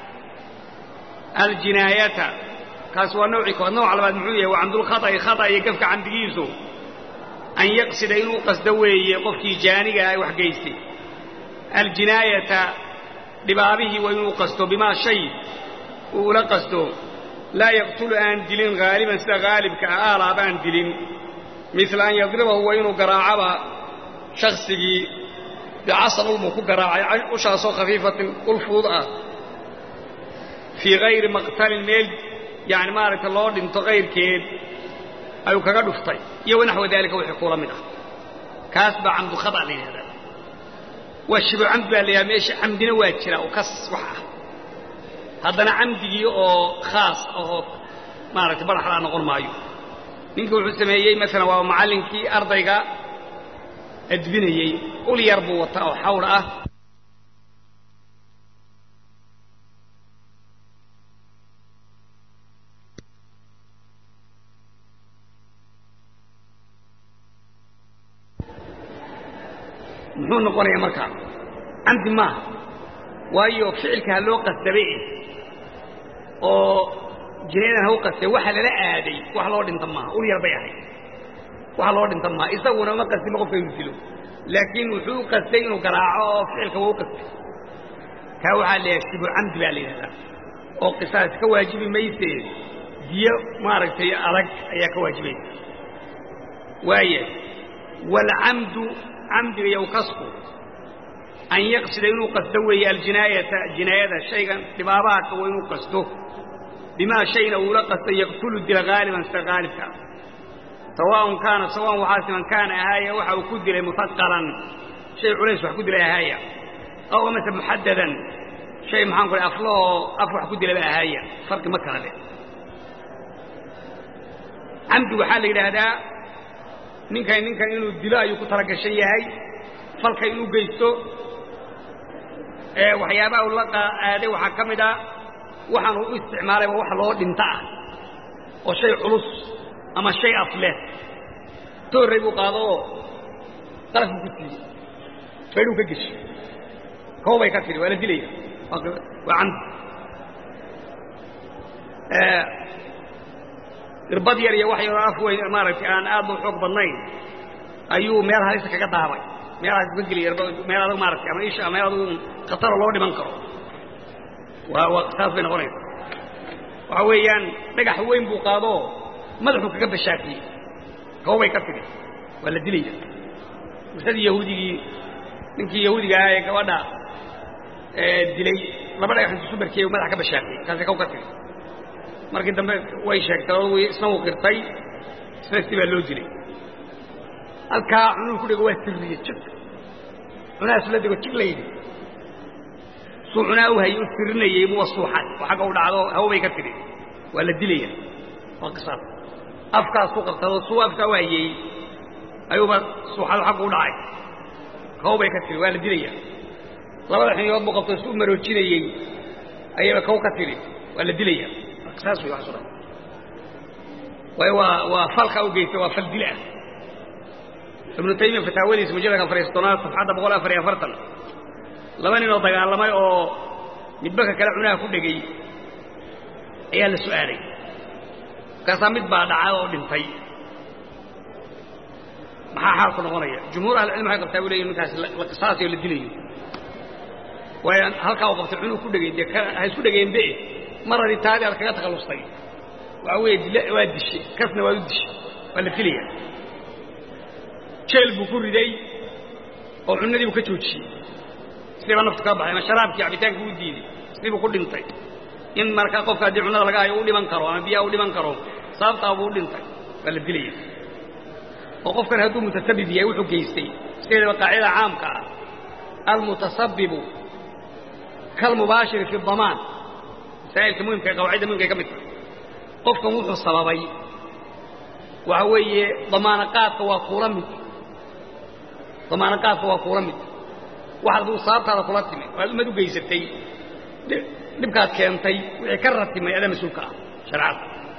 الجناية كاسوا نوعك والنوع على بعض معوية وعمد الخطأ خطأ يقفك عن دقيسه أن يقصد إنه قصدوه يقفك جانقه وحقيسه الجناية لبابه وإنه قصده بما شيء ولا قصده لا يقتل أن دلين غالبا سغالب كآلاب أن دلين مثل أن يضربه وإنه قراعب شخصه بعصر المكو قراعي وشخص خفيفة الفوضى في غير مقتل ميل يعني مارك الله انت غير كيد أيو كغدو فطي يو نحو ذلك وحقولا منه كاسب عمد خطأ لهذا والشبع عمد بالله ميش عمدنا واجرا وكس وحا هذا عمدي أو خاص أو مارك برحلا نقول مايو نقول حسمي مثلا ومعلنكي أرضيك أدبني قول يربو وطاو حوله محون نقول يا مركب عندي ما وايو فعلك هلو قصدي او جنينا هو قصدي وحل لا ادي وحل لو دنت ما قول يربي هي وحل لو دنت ما اسونا ما قصدي ما قفين ديلو لكن وحو قصدي انه قراعه فعلك هو قصدي كاو عليه يكتب عمد بالي هذا او قصاص كواجب ميسه دي ما ركتي ارق ايا كواجبين وايه والعمد عمد يوقصه أن يقصد إنه قصده الجناية جناية شيئا لباباك وإنه قصده بما شيء أولا قصده يقتل الدل غالبا استغالب كان سواء كان سواء وحاسما كان هاية وحاو كدل مثقلا شيء عليس وحكدل هاية أو مثلا محددا شيء محان قل أفلاه أفلح كدل هاية فرق مكة هذا عمد وحال إلى هذا ninka ninka inuu dilo ayuu ku tala gashay yahay falka inuu geysto ee waxyaabaha uu la qaaday waxa kamid ah waxaan uu isticmaalay wax loo dhinta ah oo shay culus ama shay afle toorey buu qaado qalaf ku tii faydu ka gashay koobay ka tiri wala dilay waa can ee irbad yar iyo wax yar afway maaragtay aan aad u xoog badnayn ayuu meel halis kaga daabay meel aad ku geliyo meel aad maaragtay ama isha meel aad qatar loo dhiman karo waa waqtaas bay noqonaysaa waxa weeyaan dhagax weyn buu qaado madaxu kaga bashaaqiyay koobay ka tiri wala dilay sidii yahuudigi ninkii yahuudiga ah ee gabadha ee dilay laba dhagax intuu subarkay madaxa ka bashaaqiyay kaas ka ka tiri markii dambe way sheegtay oo isna uu qirtay isna loo dilay halka uu ku dhigo waa tirriye jid unaas la dhigo jid leeyay suuna uu hayo tirrinayay buu suuxay waxa uu dhacdo hawbay ka tiri wala dilay waa qisas afkaas ku qabtay suu afka waayay ayuba suuxay waxa uu dhacay hawbay ka tiri wala dilay labada xiniyood buu qabtay suu maroojinayay ayaba kaw ka tiri wala dilay قصاص ويحصل وهو وفلك أو جيت وفل دلاء ابن تيمية فتاويلي اسمه جلك فريستونات صفحة بقولها فريا فرطن لما نينو طيقان لما يقو مدبكة كلامنا كل جي ايها السؤالي كسامد بعد عاوة ودنتي محا حالكم غنية جمهور أهل العلم هيقف تاويلي انه القصاصي والدليل وهل كاو قفت العنو كل جي هاي سودة جيين بيه مرة للتالي على كذا تخلصتين وعويد لا وادي الشيء كفنا وادي الشيء ولا فيليا شيل بكور دي أو عندي بكتوت شيء سليم أنا افتكر بعد ما شرابك عبيتان كودي سليم بكور دنتي إن مركا قف كادي عنا لقاه يقولي من كرو أنا بيا يقولي من كرو صار تابو دنتي ولا فيليا وقف كان هدوم متسبب بيا وحو جيستي سيدة قاعدة عامة المتسبب كالمباشر في الضمان سائل مهم كقواعد مهم كمثل قفكم وحو الصبابي وهو ضمانقات وقرمت ضمانقات وقرمت واحد ذو صارت هذا طلبتني ما دو جيستي نبكات كينتي وكررت ما هذا مسؤول كلام شرعات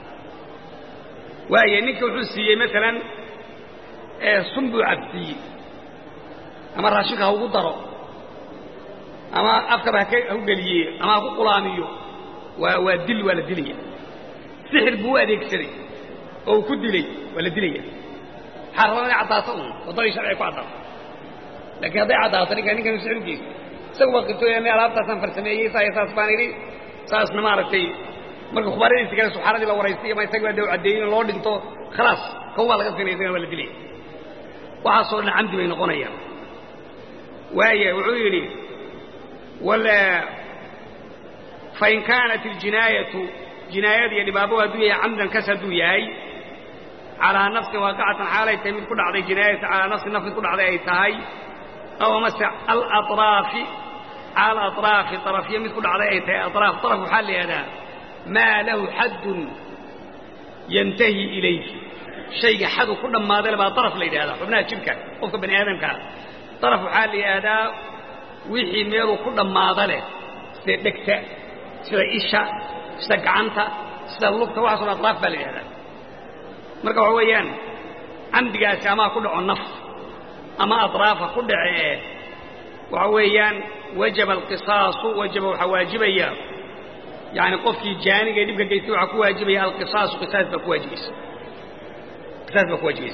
وهي نك وحسي مثلا صنبو عبدي أما راشقها هو ضرو أما أفكر هكي هو قليه أما أقول قلاميه ودل ولا دليه سحر بوا ذيك سري أو كدلي ولا دليه حرمنا عطاطهم وضري شرعي قعطا لكن هذا عطاطني كان كان يسعر جيس سوى قلت له أنا ألعب تسافر سمية ساي ساس بانيري ساس نمارتي مركو خبرين استكان سبحانه الله ورئيسي ما يستقبل دو عدين اللورد انتو خلاص كوال غسكني يسكن ولا دليه وحصلنا عمد بين قنيا وهي وعيني ولا فإن كانت الجناية جناية يعني بابوها دوية عمدا كسدوا ياي على نفس واقعة حالة يتمين كل عضي جناية على نفس النفس كل عضي تاي أو مسع الأطراف على أطراف طرف يمين كل عضي تاي أطراف طرف حال هذا ما له حد ينتهي إليه شيء حد كل ما ذا لبا طرف ليد هذا حبنا شبكة وفق بني آدم كان طرف حال هذا وحي ميرو كل ما ذا له سيدكتا سيدا إيشا سيدا قعنتا سيدا اللقطة وحصل أطراف بالي هذا مركب عويان عندك أما كل النفس أما أطرافه كل عيه وعويان وجب القصاص وجب وحواجبيا يعني قفكي جاني قد يبقى قيتو عكو واجبيا القصاص قصاص بكو واجبيس قصاص بكو واجبيس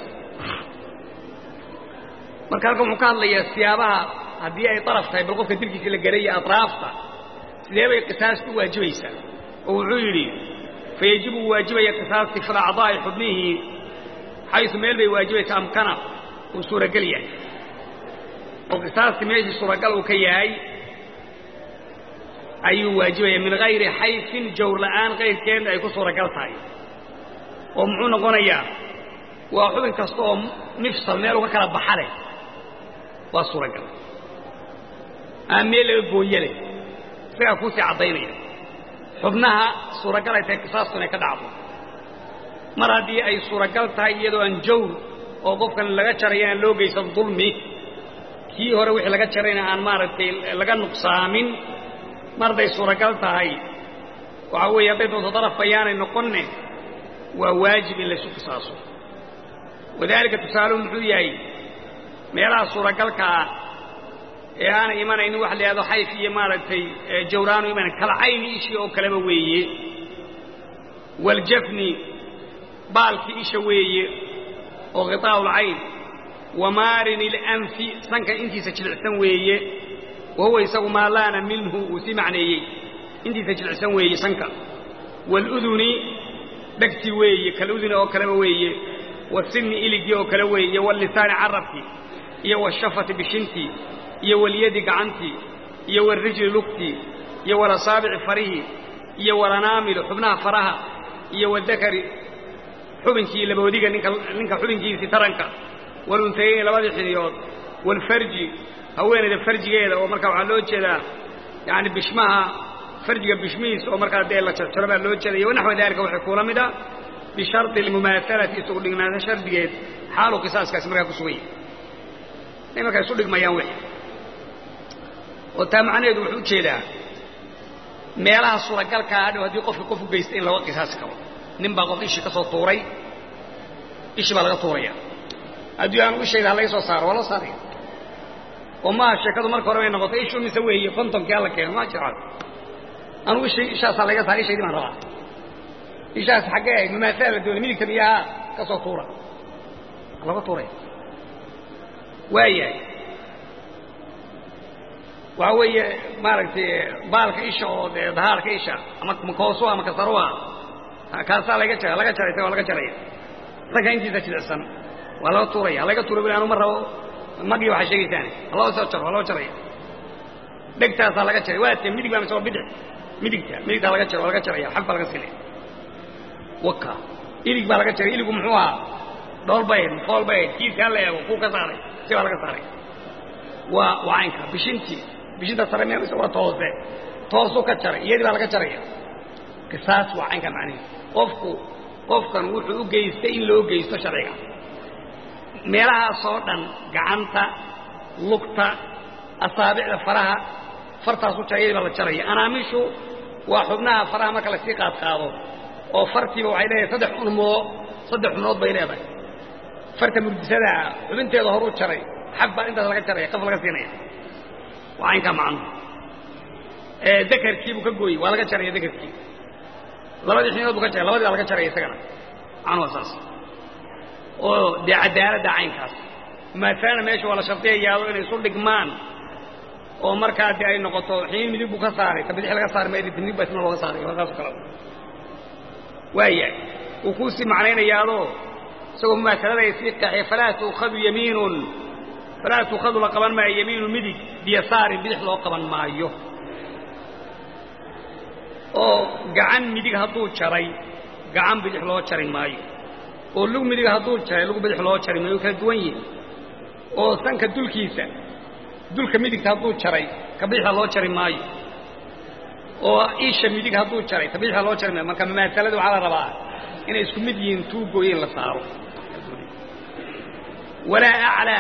مركبكم وكان لي السيابها هدي أي طرف طيب القفك تلقي كلا قرية أطرافها سيابا قصاص بكو واجبيسا وعيري فيجب واجبيا قصاص في أعضاء حبنه حيث ميل بي واجبيا أمكنا وصورة قليا وقصاص ميجي صورة قلو كيهاي أي واجبيا من غير حيث جور الآن غير كين أي صورة قلتاي ومعونا قنيا وحبن كستهم نفصل ميل وكلا بحالي وصورة قل أميل يقويلي فيكوسي عضيني xubnaha suuragal ay tahay qisaastuna ka dhacdo mar hadii ay suuragal tahay iyadoo aan jawr oo qofkan laga jarayaan loo geysan dulmi kii hore wixii laga jarayna aan maaragtay laga nuqsaamin mar day suuragal tahay waxa weeye haday doonto daraf bayaanay noqonne waa waajib in la isu qisaaso wadaalika tusaalun muxuu yahay meelaha suuragalka ah ee aan iimanaynin wax leeyahay xayf iyo maaragtay jawraano iiman kala ayni ishii oo kaleba weeye wal jafni baalki isha weeye oo qitaa ul ayn wa marin al anfi sanka intiisa jilicsan weeye وهو يسوي ما لانا منه وسمعنيه intiisa jilicsan weeye sanka wal uduni dhagti weeye kala uduni oo kale weeye wasinni iligi oo kale weeye wal lisaan arabki iyo washafati bishinti iyo wal yadi gacanti iyo wal rijli lugti iyo wal asaabi' farihi iyo wal anaamil xubnaha faraha iyo wal dakari xubinkii laboodiga ninka ninka xubinkiisa taranka wal untayeen labada xiriyood wal farji haweeneyda farjigeeda oo marka waxa loo jeedaa yaani bishmaha farjiga bishmiis oo marka dee la jarjarba loo jeeday wanaxwa daalka waxa kula mida bi shart al mumathalati isugu dhignaada shardigeed xaalu qisaaskaas marka ku sugay nimanka isu dhigmayaan wixii oo taa macnaheedu wuxuu jeedaa meelaha suuragalka ah hadii qofka qof u geystay in laga qisaas karo nin baa qof ishi ka soo tuuray ishi baa laga tuuraya hadii aan u sheegay laga soo saaro wala saaray oo ma sheekadu marka hore ay noqotay ishu mise weeye kontonki alla keen ma jiraan anu ishi ishaas laga saaray sheegay man rabaa ishaas xagee mumaathala doon midigta biyaha ka soo tuura laga tuuray waayay وهي ماركتي بالك إيشة أو ظهرك إيشة أما مكوسوا أما كسروا كاسا لقى شيء لقى شيء تقول لقى شيء لقى إنتي تشيل السن ولا توري لقى توري بلانو مرة ما بيو حشيء ثاني الله ساتر الله شري دكتا سا لقى شيء وقت ميدك بام سوا بدع ميدك ميدك لقى شيء لقى شيء حب لقى سنة وكا إليك بالك شيء إليكم حوا دول بين فول بين كيس كله وفوق كسارة سوى لك صاري وعينك بشنتي بشنت صار مين سوى توزع توزع كتر يدي ولا كتر قصاص وعينك معنيه قفكو قفكن وحو جيست إن لو جيست شرعيا ميلها صوتا جعنتا لقطة أصابع فرها فرتا صوت يدي ولا شرعيا أنا مشوا وحبناها فرها ما كلا سيقات خاضو وفرتي وعينيه صدح أنمو صدح نوض بينها فرت مجسدها وبنتي ظهروا شرعي حبة أنت لقى شرعي قفل لقى سينية وعينك معنا ee dakarkii buu ka gooyay waa laga jaray dakarkii labadii xinood buu ka jaray labadii laga jaray isagana aan wasaas oo cadaalada caynkaas ma taana meesha wala shartiyaado inay soo dhigmaan oo markaa ay noqoto xiin midib buu ka saaray tabadix laga saaray ma idin baa isna laga saaray waxa kale waaya uu ku si macnaynayaado isagoo ma kala yeesiqa xifalaatu khadu yamiinun falaatu khadu la qaban ma yamiinu midig biyasaari bidix loo qaban maayo oo gacan midig haduu jaray gacan bidix loo jarin maayo oo lug midig haduu jaray lug bidix loo jarin maayo kala duwan yihiin oo sanka dulkiisa dulka midig haduu jaray ka bidix loo jarin maayo oo isha midig haduu jaray ka bidix loo jarin maayo marka maasaladu waxa la rabaa inay isku mid yihiin tuu gooyeen la saaro wala a'la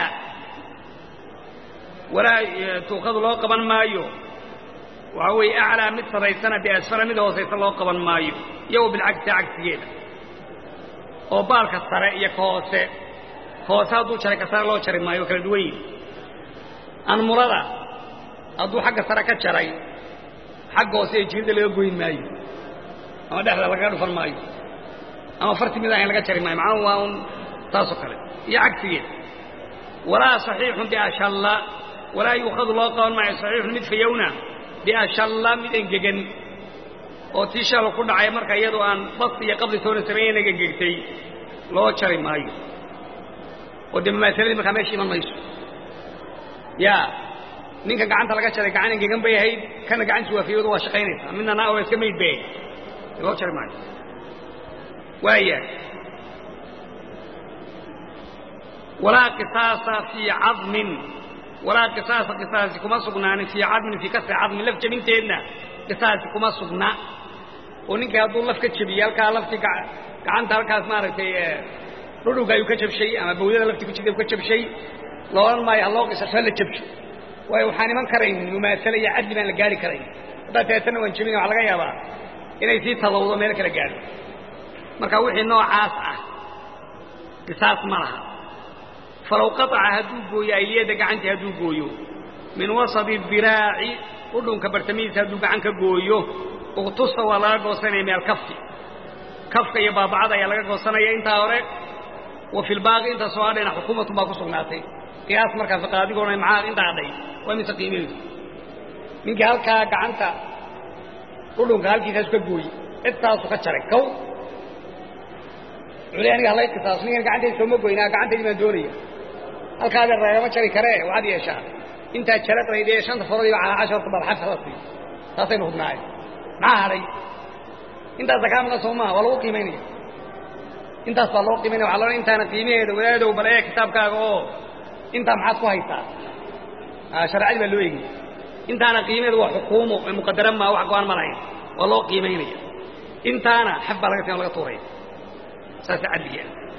wala tuqad loo qaban maayo وهو أعلى مثل ريسنا بأسفل منه وسيس الله قبل مايو يو بالعكس عكس جيدا وبالك السراء يكوسة كوسة دو شركة سراء الله شرك مايو كالدوين أنا مرادة أدو حق السراء كتشري حق وسيء جيدا ليقوين مايو أما داخل لقادو فالمايو أما فرتي مذاهن لقاد شرك مايو معاهم واهم تاسو كالد يعكس جيدا ولا صحيح بأشاء الله ولا يؤخذ الله قبل معي صحيح مثل يونا بأشلا من إنجن أو تيشال كل عيمر كيادو أن بس يقبل ثون سمين إنجنتي لو شري مايو ودم ما سلم خمسة من مايس يا نيك قعنت لقى شري قعان إنجن بيه هيد كان قعان سوا فيه ودوا شقينه منا ناوي سميت بيه لو شري مايو ويا ولا قصاص في عظم ولا قصاص قصاص كما سقنان في عظم في كسر عظم لف جمينتنا قصاص كما سقنا ونك هذول لف كتشبيال كالف تك عن ترك اسمارتي رودو جايو كتشب شيء أما بقول لف تكتشب كتشب شيء لو أن ما يالله قصاص هل تشبش ويوحني من كرين مماثلة يعد من الجاري كرين ده تأتنا ونشمين على جاي بقى إن يصير تلوض ملك الجاري مركوح النوع عاصع قصاص مرها فلو قطع هدوغو يا إليادك عنك هدوغو من وسط الذراع قلهم كبرتميز هدوغ عنك قويو اغتص ولا قوسنة من الكف كفك يبا بعضا يلقى قوسنة ينتا ورق وفي الباقي انت سؤالنا حكومة ما قصناتي قياس مركز قادي قولنا معاه انت عدي ومسقيمين من قالك عنك قلهم قالك تسكت قوي اتاسو كتشرك كو علياني هلاي قصاصني قاعد يسمو قوينا قاعد يمن دوريه الكاد الرأي ما شري كريه وعادي يشاء انت شرط ريدي شنط فرضي على عشرة طبع حفرتي تصينه بناي ما علي انت زكاة من الصومة ولو قيميني انت صلو قيميني وعلى انت انا قيميه ولاده وبلايا كتاب كاغو انت محاسكو هيتا شرع عجب اللويقي انت انا قيميه وحكومه مقدرا ما وحقوان ملايين ولو قيميني انت انا حب لغتين لغة طوري ساسعدي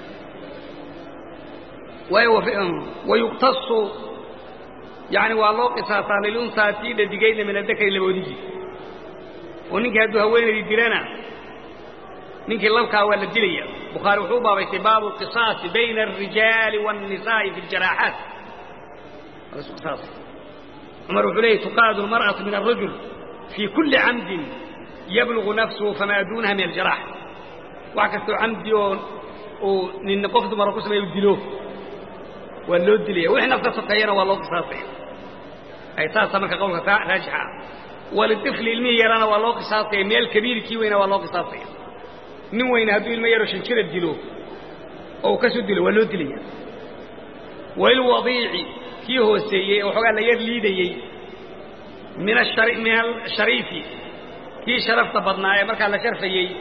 ويقتص يعني والله قصاصا للأنثى تيد دقيقة من الذكر اللي بوديه ونك هدو هوين الديرانا نك الله كاول الدلية بخاري وحوبة بسباب القصاص بين الرجال والنساء في الجراحات هذا قصاص عمر عليه تقاد المرأة من الرجل في كل عمد يبلغ نفسه فما دونها من الجراح وعكست عمد وننقفت مرقص ما يبدلوه واللود ليه وإحنا قصصينا والله قصاصين أي تاسا مركا قولك راجحة وللطفل المية يرانا والله قصاصين ميل كبير كيوينا والله قصاصين نوين هدو المية رشن كرة دلو أو كسو دلو واللود ليه والوضيع كي هو السيئ وحقا لا يرليدي من الشريف من الشريف كي شرفت بطنايا مركا لا شرفي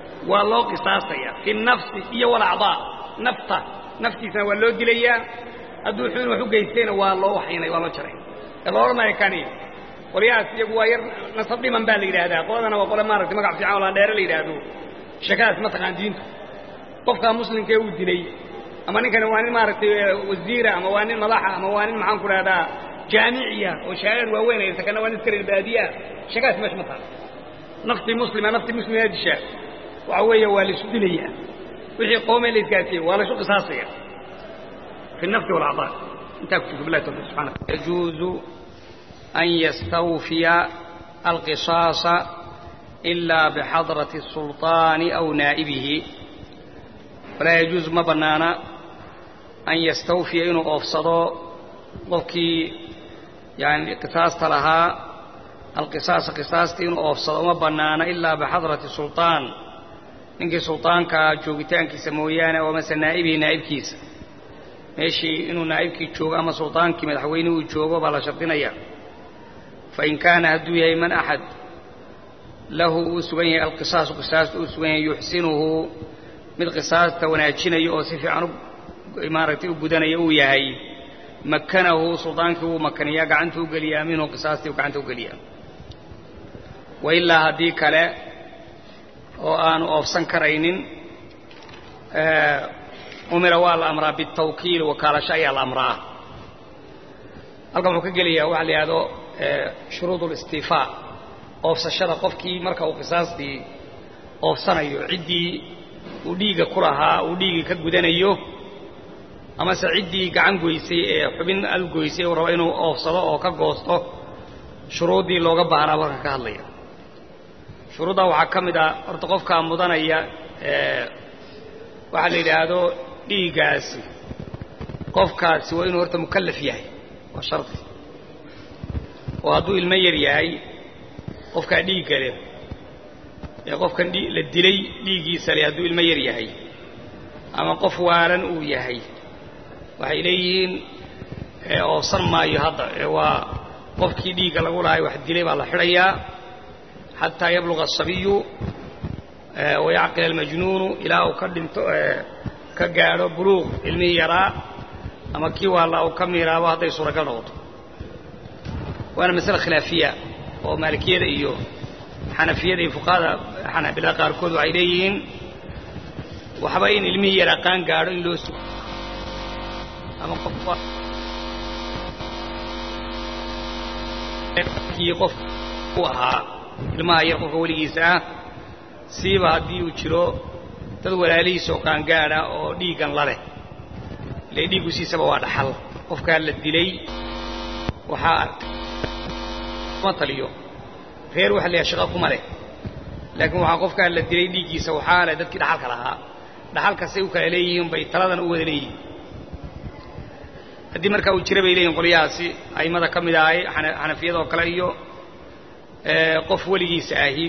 والله قصاصيا في النفس هي والأعضاء نفطه نفتي سوى اللود ليا hadduu xun wax u geystayna waa loo waxaynay waa loo jaray ee loo oranayo kani qolyahaas iyagu waa yar nasab dhiman baa la yidhaahdaa qoladana waa qole maaragtay magac fiican oo la dheere la yidhaahdo shakaas ma taqaan diintu qofka muslimka uu dilay ama ninkani waa nin maaragtay wasiira ama waa nin madaxa ama waa nin maxaan ku rahdaa jaamiciya oo shahaad waaweyn ay sakana waa nin iskari baadiya shakaas meesh ma taal nafti muslima nafti muslima disha waxa weeye waa la isdilaya wixii qoomay la iskaasiyay waa la soo qisaasaya في النفس والعطاء انتهى بالله سبحانه يجوز أن يستوفي القصاص إلا بحضرة السلطان أو نائبه ولا يجوز ما بنانا أن يستوفي إنه أفسده وكي يعني قصاص لها القصاص قصاص إنه أفسده ما بنانا إلا بحضرة السلطان إنك سلطان كجوجتان كسمويانا ومثل نائبه نائب كيس meeshii inuu naa'ibkii joogo ama sultaankii madaxweynuhu uu joogo baa la shardinaya fa in kaana hadduu yahay man axad lahu uu sugan yahay alqisaasu qisaasta uu sugan yahay yuxsinuhu mid qisaasta wanaajinayo oo si fiican maaragtay u gudanaya uu yahay makkanahu sultaankii wuu makaniyaa gacantuu geliyaa minhu qisaastii gacanta u geliyaa wa ilaa haddii kale oo aanu oofsan karaynin أمر والأمر بالتوكيل وكالة شيء الأمر ألقى مكجلية وعلى هذا شروط الاستيفاء أوفس الشرع قفكي مركب قصاص دي أوفسنا يعدي وديجا كرها وديجا كجودنا يو أما سعدي عن جويسي حبين الجويسي وروينه أوفسلا أو كجوسته شروط دي لوجا بهرا وركالية شروطها وحكمدا ارتقف كمدنا يا وعلى هذا dhiigaasi qofkaasi waa inuu horta mukallaf yahay waa sharti oo hadduu ilmo yar yahay qofkaa dhiigga leh ee qofkan la dilay dhiiggiisa leh hadduu ilmo yar yahay ama qof waalan uu yahay waxay leeyihiin oofsan maayo hadda waa qofkii dhiigga lagu lahay wax dilay baa la xidhayaa xataa yabluga asabiyu wayacqil almajnuunu ilaa uu ka dhinto كجاره بلوغ علمي يرى أما كي والله أو كم يرى وهذا يصير قلوط وأنا مسألة خلافية ومالكية إيوه حنفية فقهاء حنابلة قاركود وعيدين وحباين علمي يرى كان جاره إنلوسو أما قفوا كي قف وها لما يقف ولي ساعة سيبها دي وشرو dad walaalihiisa oo qaan gaara oo dhiigan la leh ilaa dhiigu siisaba waa dhaxal qofka la dilay waxa ma taliyo reer waxa la shaqo kuma leh laakiin waxa qofka la dilay dhiigiisa waxa la dadkii dhaxalka lahaa dhaxalka say u kala leeyihiin bay taladan u wada leeyihiin hadii marka uu jiray bay leeyihiin qoliyaasi aymada kamid ah xanafiyada oo kale iyo ee qof waligiisa ahi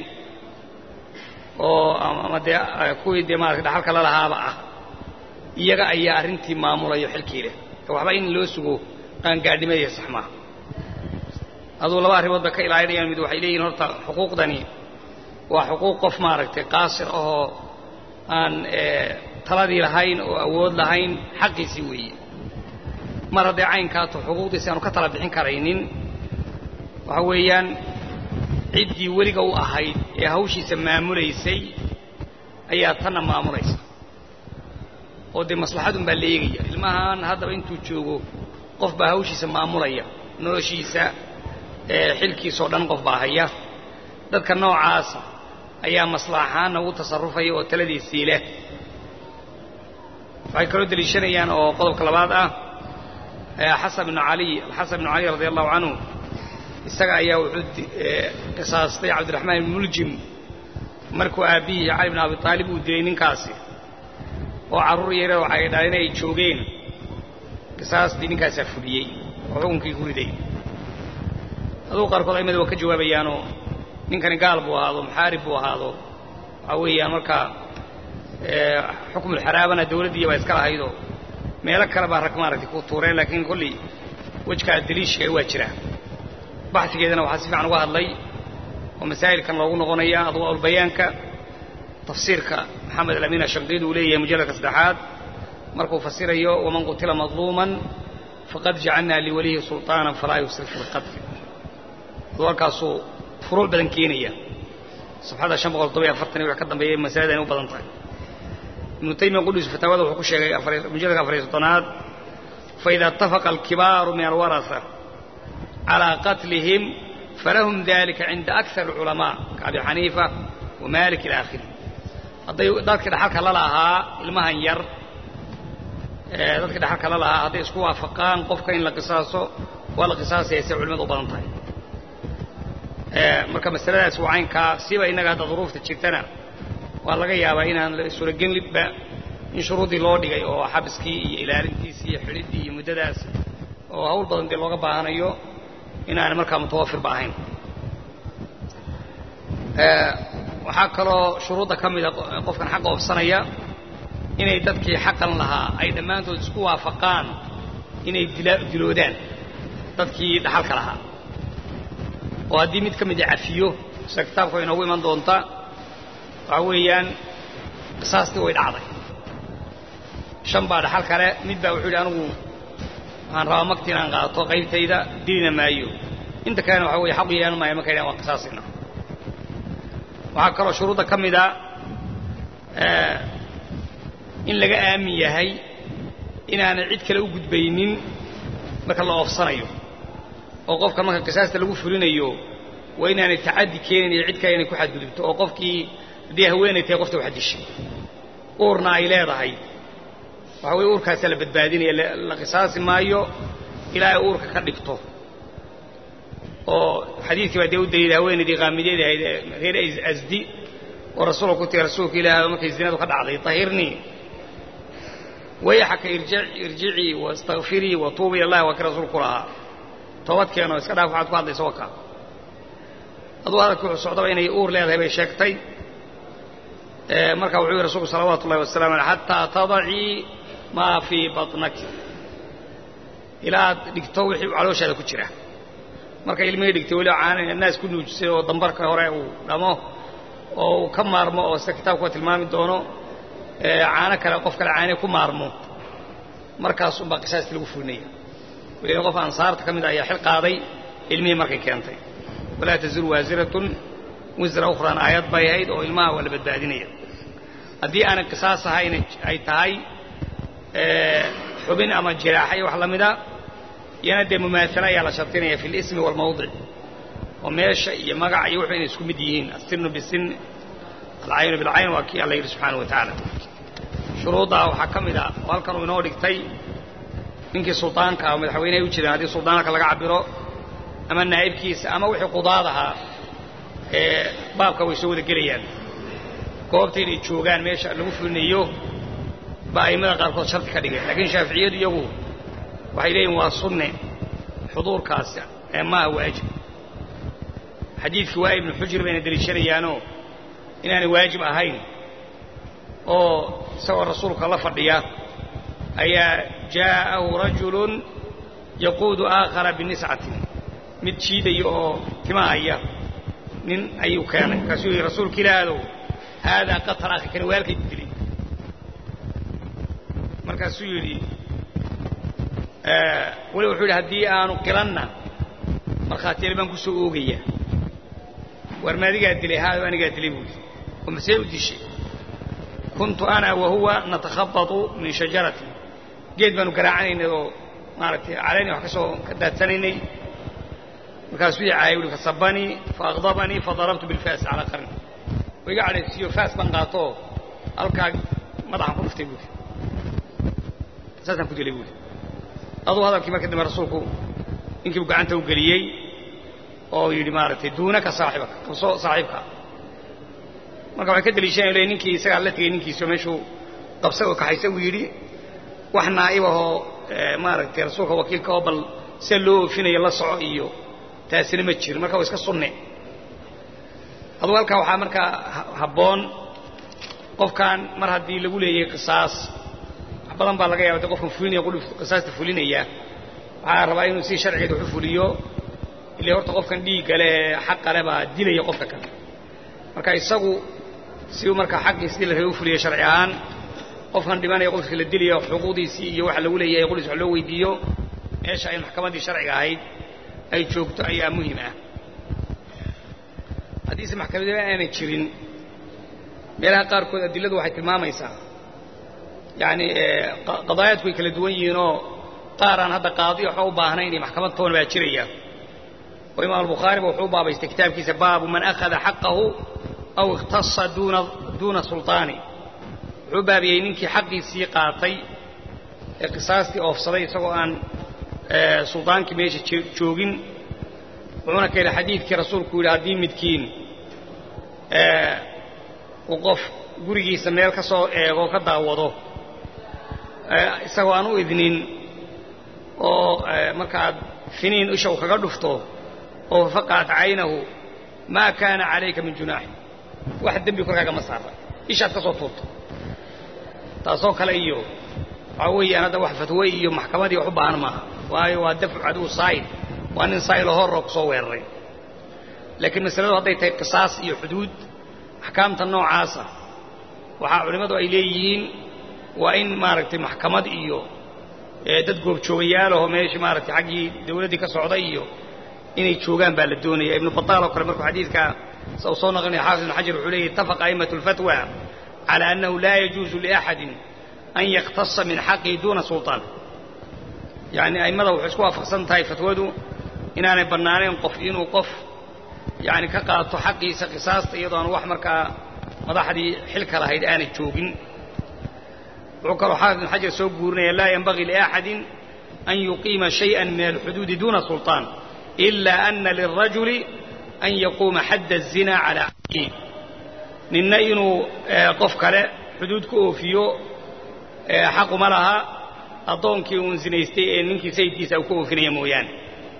oo ama de kuwii de maarka dhaxalka la lahaaba ah iyaga ayaa arintii maamulayo xilkiile waxba in loo sugo qaan gaadhimada saxma adoo laba arrimood ka ilaalinayaan mid waxay leeyihiin horta xuquuqdani waa xuquuq qof maaragtay qaasir oo aan taladii lahayn oo awood lahayn xaqiisi weeye mar haddii caynkaato xuquuqdiisa aanu ka tala bixin karaynin waxa weeyaan ciddii weliga u ahayd ee hawshiisa maamulaysay ayaa tanna maamulaysa oo de maslaxadun baa leegaya ilmahan haddaba intuu joogo qof baa hawshiisa maamulaya noloshiisa ee xilkiisa oo dhan qof baa haya dadka noocaas ayaa maslaxaana u tasarrufaya oo taladiisii leh waxay kaloo daliishanayaan oo qodobka labaad ah xasan ibn cali xasan ibn cali radiyallahu anhu isaga ayaa wuxuu qisaastay cabdiraxmaan ibn muljim markuu aabihii cali ibn abi taalib uu dilay ninkaasi oo carruur yar oo ay dhaleen ay joogeen qisaastii ninkaas afudiyay oo xukunkii ku riday adoo qaarkood ay madaba ka jawaabayaanoo ninkani gaal buu ahaado muxaarib buu ahaado waxa weeyaan marka xukum xaraabana dawladii baa iska lahaydo meelo kale baa rag maaragtay ku tuureen laakiin kulli wajka daliishka waa jira baxsigeedana waxa si fiican uga hadlay oo masaa'ilkan loogu noqonaya adwaa bayaanka tafsiirka maxamed al-amin ash-shanqidi uu leeyahay mujalladka saddexaad markuu fasirayo waman qutila madluuman faqad jacalnaa liwalihi sulطaanan falaa yusrif fi lqatl warkaasuu furuuc badan keenaya صفحة شن بقول طبيعة فرتني وحكتنا بيه مسألة إنه بدن طيب ابن تيمية قدس فتاوى وحكوا شيء مجرد أفريس الطناد فإذا اتفق الكبار من الورثة على قتلهم فلهم ذلك عند أكثر العلماء كأبي حنيفة ومالك إلى آخره ذلك كده حكى لها المهنير ذلك كده حكى لها هذا اسكوا فقان قفكين لقصاصه ولا قصاص يسير علماء بدن طيب marka masaladaas waa aynka siba inaga hada duruufta jirtana waa laga yaabaa inaan la suuragelin libba in shuruudii loo dhigay oo xabiskii iyo ilaalintiisii iyo xididii iyo muddadaas oo hawl badan dee looga baahanayo inaan markaa mutawafir baahayn waxaa kaloo shuruudda ka mid a qofkan xaqa oofsanaya inay dadkii xaqan lahaa ay dhammaantood isku waafaqaan inay diloodaan dadkii dhaxalka lahaa oo haddii mid ka mid cafiyo sida kitaabku inoogu iman doonta waxa weeyaan qisaastii way dhacday shan baa dhaxal kale mid baa wuxuu yidhi anigu waxaan rabaa magti inaan qaato qaybtayda dilina maayo inta kalena waxa weeye xaqu yeelan maayo marka yidhahan waa qisaasina waxaa kaloo shuruudda ka mid a in laga aamin yahay inaanay cid kale u gudbaynin marka la oofsanayo oo qofka marka qisaasta lagu fulinayo waa inaanay tacaddi keenin iyo cid kale inay ku xadgudubto oo qofkii haddii haweenay tahay qofta wax dishay uurna ay leedahay waxa weeye uurkaasa la badbaadinaya la qisaasi maayo ilaa ay uurka ka dhigto oo xadiidkii baa dee u daliilay haweenaydii qaamideedii ahayd reer asdi oo rasuulka ku tiri rasuulka ilaahay markay zinadu ka dhacday tahirnii wayaxaka irjicii wastakfirii watuubi ila allahi waa kii rasuulku lahaa toobadkeeno iska dhaaf waxaad ku hadlaysa waka aduu hadalkii wuxuu socdaba inay uur leedahay bay sheegtay marka wuxuu yihi rasuulku salawaatu ullahi wasalaamu aleyh xataa tadacii maa fii batnaki ilaa aad dhigto wixii calooshaada ku jira marka ilmihii dhigtay weli caana naas ku nuujisay oo dambarka hore uu dhamo oo uu ka maarmo oo sida kitaabku waa tilmaami doono caano kale qof kale caane ku maarmo markaas unbaa qisaastii lagu fulinaya weliba qof ansaarta ka mid ayaa xil qaaday ilmihii markay keentay walaa taziru waasiratun wisra ukhraan aayad bay ahayd oo ilmaha waa la badbaadinaya haddii aanay qisaas ahayn ay tahay xubin ama jiraaxa iyo wax la mida iyana dee mumaasala ayaa la shartinaya fi lismi waalmawdic oo meesha iyo magaca iyo wuxuu inay isku mid yihiin asinu bisin alcaynu bilcayn waa kii alla yidhi subxaana wa tacaala shuruuddaa waxaa ka mid a oo halkan uu inoo dhigtay ninkii suldaanka ah madaxweynehay u jireen haddii suldaanka laga cabiro ama naa'ibkiisa ama wixii qudaad ahaa ee baabka way soo wada gelayaan goobta inay joogaan meesha lagu fulinayo baa a'immada qaarkood sharti ka dhigeen laakiin shaaficiyadu iyagu waxay leeyihin waa sunne xuduurkaasi ee maaha waajib xadiidkii waa ibnu xujr bayna deliishanayaanoo inaanay waajib ahayn oo isagoo rasuulka la fadhiya ayaa jaa'ahu rajulun yaquudu aakhara biniscatin mid jiidaya oo timahaya nin ayuu keenay markaasuu yidhi rasuulka ilaahadow haadaa qatar akhi kani waalkay dilay markaasuu yidhi weli wuxuu yidhi haddii aanu qilanna markhaatiyal baan ku soo oogaya war maadigaa dilay haado anigaa dilay buuli oo masee u dishay kuntu ana wahuwa natakhabatu min shajaratin geed baanu garaacanaynay oo maaragtay caleynay wax ka soo ka daadsanaynay markaasuu ii caayay wuhi fasabanii faaqdabanii fadarabtu bilfaas calaa qarni oo iga cadhaysiiyo faas baan qaatoo halkaa madaxan ku dhuftay buuli saasaan ku dilay buuli aduu hadalkii marka dambe rasuulku ninkiibu gacanta u geliyey oo yidhi maaragtay duunaka saaxibaka qabso saaxiibkaa marka waxay ka deliishanaya le ninkii isagaa la tegey ninkiisio meeshuu qabsa oo kaxaysa uu yidhi wax naa'ib ahoo maaragtay rasuulka wakiilka oo bal sida loo oofinayo la soco iyo taasina ma jirin marka waa iska sunne aduu halkaa waxaa markaa habboon qofkan mar haddii lagu leeyahay qisaas wax badan baa laga yaaba de qofkan fulinaya qudhuf qisaasta fulinaya waxaa rabaa inuu si sharcigeeda wax u fuliyo ilaa horta qofkan dhiigga leh ee xaqa leh baa dilaya qofka kale marka isagu si uu markaa xaqii sidii la rabay u fuliyo sharci ahaan qofkan dhimanaya qofkii la dilayo xuquuqdiisii iyo waxa lagu leeyahay qudhis wax loo weydiiyo meesha ay maxkamaddii sharciga ahayd ay joogto ayaa muhiim ah haddiise maxkamadii aanay jirin meelaha qaarkood adilladu waxay tilmaamaysaa yacni qadaayaadku way kala duwan yihiinoo qaar aan hadda qaadi waxba u baahnayn iyo maxkamad toona baa jiraya oo imaam albukhaariba wuxuu u baabaystay kitaabkiisa baabu man akhada xaqahu aw ikhtasa duuna duuna sulطaani wuxuu baabiyey ninkii xaqiisii qaatay ee qisaastii oofsaday isagoo aan suldaankii meesha joogin wuxuuna ka yidhi xadiidkii rasuulku yidhi haddii midkiin uu qof gurigiisa meel ka soo eego ka daawado isagoo aan u idnin oo markaad finiin isha u kaga dhufto oo faqacat caynahu maa kaana calayka min junaaxi wax dembi korkaaga ma saara ishaad ka soo tuurto taasoo kale iyo waxaa weeyaan hadda wax fatwey iyo maxkamadii wax u baahan maaha waayo waa dafcu caduw saa'il waa nin saa'ilo horoo ku soo weeraray laakiin masaladu hadday tahay qisaas iyo xuduud axkaamta noocaasa waxaa culimmadu ay leeyihiin waa in maaragtay maxkamad iyo dad goobjoogayaalaho meesha maaragtay xaggii dawladdii ka socday iyo inay joogaan baa la doonaya ibnu bataal oo kale markuu xadiidka uu soo naqlinaya xaafid ibnu xajar wuxuu leeyahy ittafaqa a'immatu alfatwa cala annahu laa yajuusu liaxadin an yakhtasa min xaqihi duuna sulطaan yacni a'immada waxay isku waafaqsan tahay fatwadu inaanay bannaanayn qof inuu qof yacni ka qaato xaqiisa qisaasta iyadoo aan wax markaa madaxdii xilka lahayd aanay joogin wuxuu kaloo xaafid ibnu xajar soo guurinaya laa yanbagii liaxadin an yuqiima shayئa min alxuduudi duuna sulطaan ila ana lilrajuli an yaquuma xadda الzina calaa cabdihi ninna inuu qof kale xuduud ku oofiyo xaquma laha addoonkii uun zinaystay ee ninkii sayidkiisa uu ku oofinaya mooyaane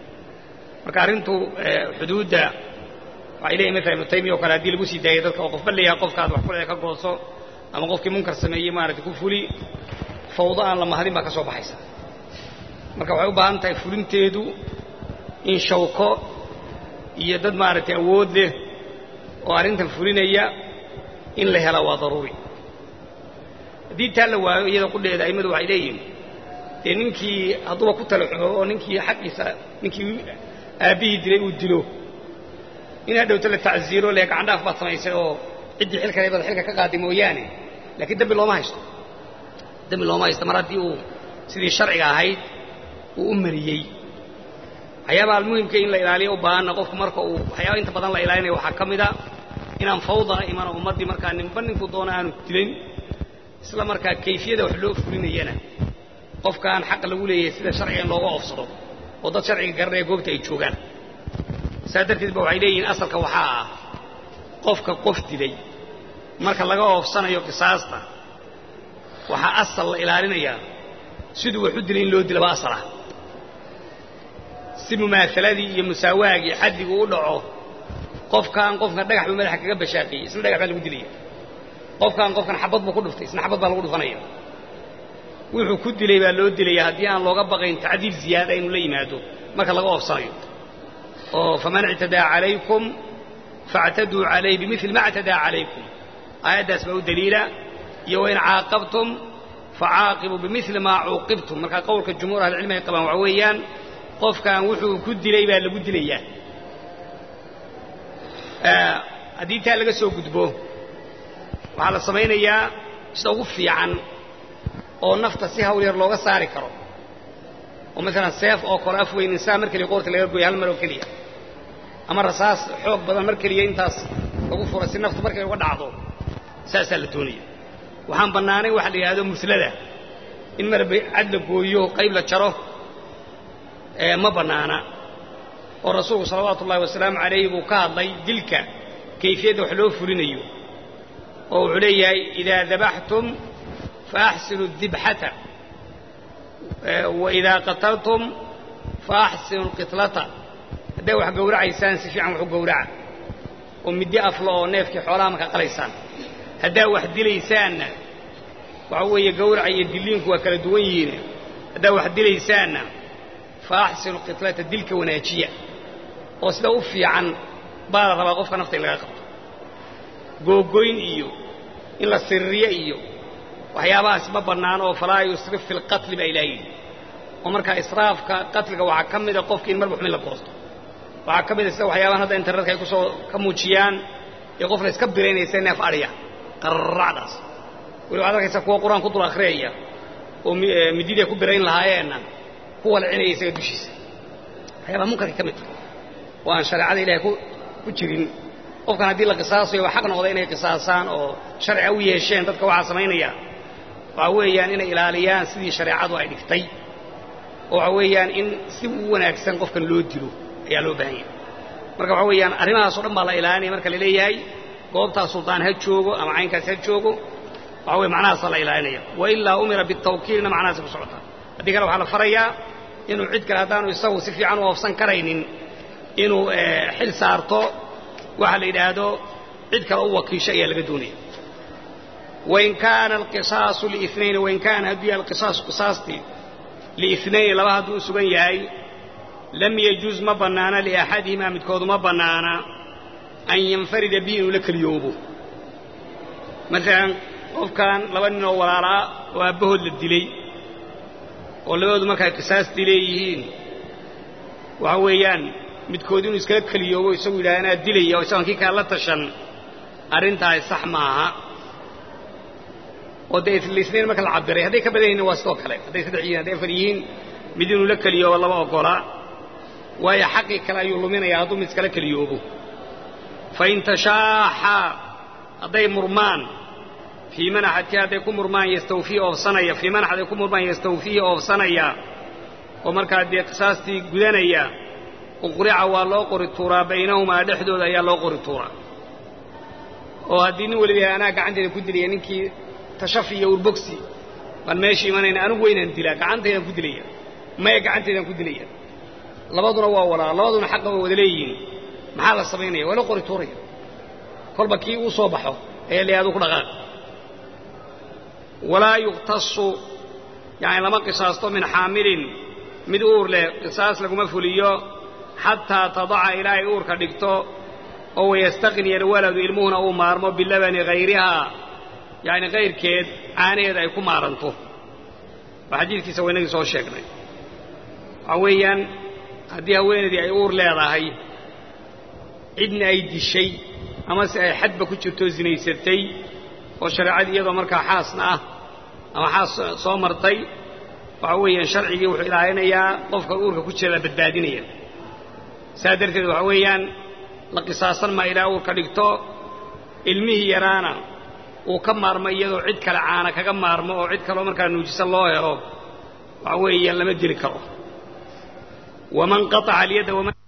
marka arrintu xuduudda waxay leeyihin mala ibnu taymiya o kale haddii lagu sii daayay dadka oo qofba leeyahay qofkaad wax ku leedahay ka gooso ama qofkii munkar sameeyey maaragtay ku fuli fawdo aan la mahadin baa ka soo baxaysa marka waxay u baahan tahay fulinteedu in shawko iyo dad maaragtay awood leh oo arrintan fulinaya in la hela waa daruuri haddii taa la waayo iyada qudheeda a'immadu waxay leeyihin dee ninkii hadduuba ku tala xumo oo ninkii xaqiisa ninkii aabbihii dilay uu dilo in hadhowta la tacsiiro le gacandhaaf baad samaysay oo ciddii xilka baad xilka ka qaaday mooyaane laakiin dembi looma haysto dembi looma haysto mar haddii uu sidii sharciga ahayd uu u mariyey waxyaabaha almuhimka in la ilaaliyo u baahanna qofku marka uu waxyaaba inta badan la ilaalinayo waxaa ka mida inaan fawda imana ummaddii markaa ninba ninkuu doona aanu dilin isla markaa kayfiyada wax loo fulinayana qofkaan xaq lagu leeyahay sida sharciga in looga oofsado oo dad sharciga garanaya goobta ay joogaan saa darteed ba waxay leeyihiin asalka waxaa ah qofka qof dilay marka laga oofsanayo qisaasta waxaa asal la ilaalinayaa siduu wax u dilay in loo dilaba asal ah si mumaahaladii iyo musaawaagii xaddigu u dhaco qofkaan qofkan dhagax buu madaxa kaga bashaaqiyey isna dhagax baa lagu dilaya qofkaan qofkan xabad buu ku dhuftay isna xabad baa lagu dhufanaya wuxuu ku dilay baa loo dilaya haddii aan looga baqayn tacdiil ziyaada inuu la yimaado marka laga oofsanayo oo faman ictadaa calaykum faاctaduu calayh bimili ma اctadaa calaykum aayaddaas baa u daliila iyo wain caaqabtum facaaqibuu bimili maa cuuqibtum markaa qowlka jumhuur ahlicilmi ay qabaan waxa weeyaan qofkaan wuxuu ku dilay baa lagu dilayaa haddii taa laga soo gudbo waxaa la samaynayaa sida ugu fiican oo nafta si hawl yar looga saari karo oo maalan seef oo kale af weyn insaan mar keliya qoorta laga gooya hal mar oo keliya ama rasaas xoog badan mar keliya intaas lagu fura si naftu markay uga dhacdo saasaa la doonaya waxaan bannaanayn waxa la yidhahdo muslada in marba cad la gooyo qayb la jaro ma bannaana oo rasuulku salawaatu ullahi wasalaamu calayhi buu ka hadlay dilka kayfiyadda wax loo fulinayo oo wuxuu leeyahay idaa dabaxtum faaxsinu dibxata waidaa qataltum faaxsinu lqitlata hadday wax gowracaysaan si fiican wax u gowraca oo middi aflo oo neefkii xoolaha markaa qalaysaan haddaa wax dilaysaanna waxa weeye gowraca iyo diliinku waa kala duwan yihiin haddaa wax dilaysaanna faaxsinu qitlata dilka wanaajiya oo sida u fiican baa la rabaa qofka nafta in laga qabto googoyn iyo in la sirriyo iyo waxyaabahaas ma bannaan oo falaa yusrif fi lqatli baa ilaaha yidhi ومركا إسرافك قتلك وحكمد قفك إن مربح من القوست وحكمد إسرافك وحيوان هذا إنترنت كيكسو كموتشيان يقفل يسكبرين يسينا في أريا قرع داس ولو هذا يسكوا قرآن كتر أخرية ومديد يكبرين لهاينا هو العين يسيد بشيس هيبقى ممكن يكمل وأن شرع عليه يكون كتيرين qofkan hadii la qisaasayo waxa xaqna wada inay qisaasaan oo sharci u yeesheen dadka waxa sameeynaya waxa weeyaan inay ilaaliyaan sidii shariicadu ay dhigtay oo waxa weeyaan in si wanaagsan qofkan loo dilo ayaa loo baahan yahay marka waxa weeyaan arrimahaas oo dhan baa la ilaalinaya marka la leeyahay goobta sultaan ha joogo ama caynkaas ha joogo waxa weey macnahaas la ilaalinaya wa illa umira bitawkiilna macnahaas ku socota hadii kale waxa la farayaa inuu cid kale hadaan isagu si fiican u afsan karaynin inuu xil saarto وحل إلهه عدك أوكي شيء لقدوني وإن كان القصاص لاثنين وإن كان هدي القصاص قصاصتي لاثنين لو هدو سبنياي لم يجوز ما بنانا لأحدهما متكود ما بنانا أن ينفرد به لك اليوم مثلا قف كان لو أنه وراء وأبهد للدلي ولو هدو ما كان قصاص دليهين وهويان midkoodinu iska kaliyo isagu ilaahay dilaya oo isankii ka la tashan arinta ay sax maaha oo deed lisneen marka la cabiray haday ka badayeen waa soo kale haday saddeeyeen haday fariyin midinu la kaliyo laba ogola way xaqi kala ayuu luminaya haduu mid kala kaliyoobo fa in tashaaha haday murmaan fi manahati haday ku murmaan yastawfi oo sanaya fi manahati ku murmaan yastawfi oo sanaya oo marka hadii qisaastii gudanaya وقرع والله قر التراب بينهما دحدود يا الله قر التراب وهديني ولدي أنا قاعد كدلي إنك تشفي والبوكسي فالماشي من أنا وين أنت لك عندي أنا كدلي ما قاعد أنا كدلي لبضنا وورا لبضنا حقه ودليين محل الصبينية ولا قر التراب كل بكي وصبحه هي اللي هذا كل غاد ولا يقتص يعني لما قصاصته من حامل مدور له قصاص لكم فوليو حتى تضع إلى أورك دكتو أو يستغني الولد إلمون أو مارمو باللبن غيرها يعني غير كيد عاني إذا يكون مارنته وحديث كي سوينا سوى الشيخنا أويا هدي أوين دي أور لا هاي عدنا أيدي الشيء أما حد بكتشو توزني ستي وشرع دي يضا مركا حاسنا أما حاس صومرتي وأويا شرعي وحي إلهينا يا قفك أورك كتشو بدبادينيا سادرتي وحويان لقصاصا ما إلى أورك دكتو علمه يرانا وكمار ما يدو عد كالعانا كمار ما عد كالو مركا نوجس الله يرو وحويان لم يدري كرو ومن قطع اليد ومن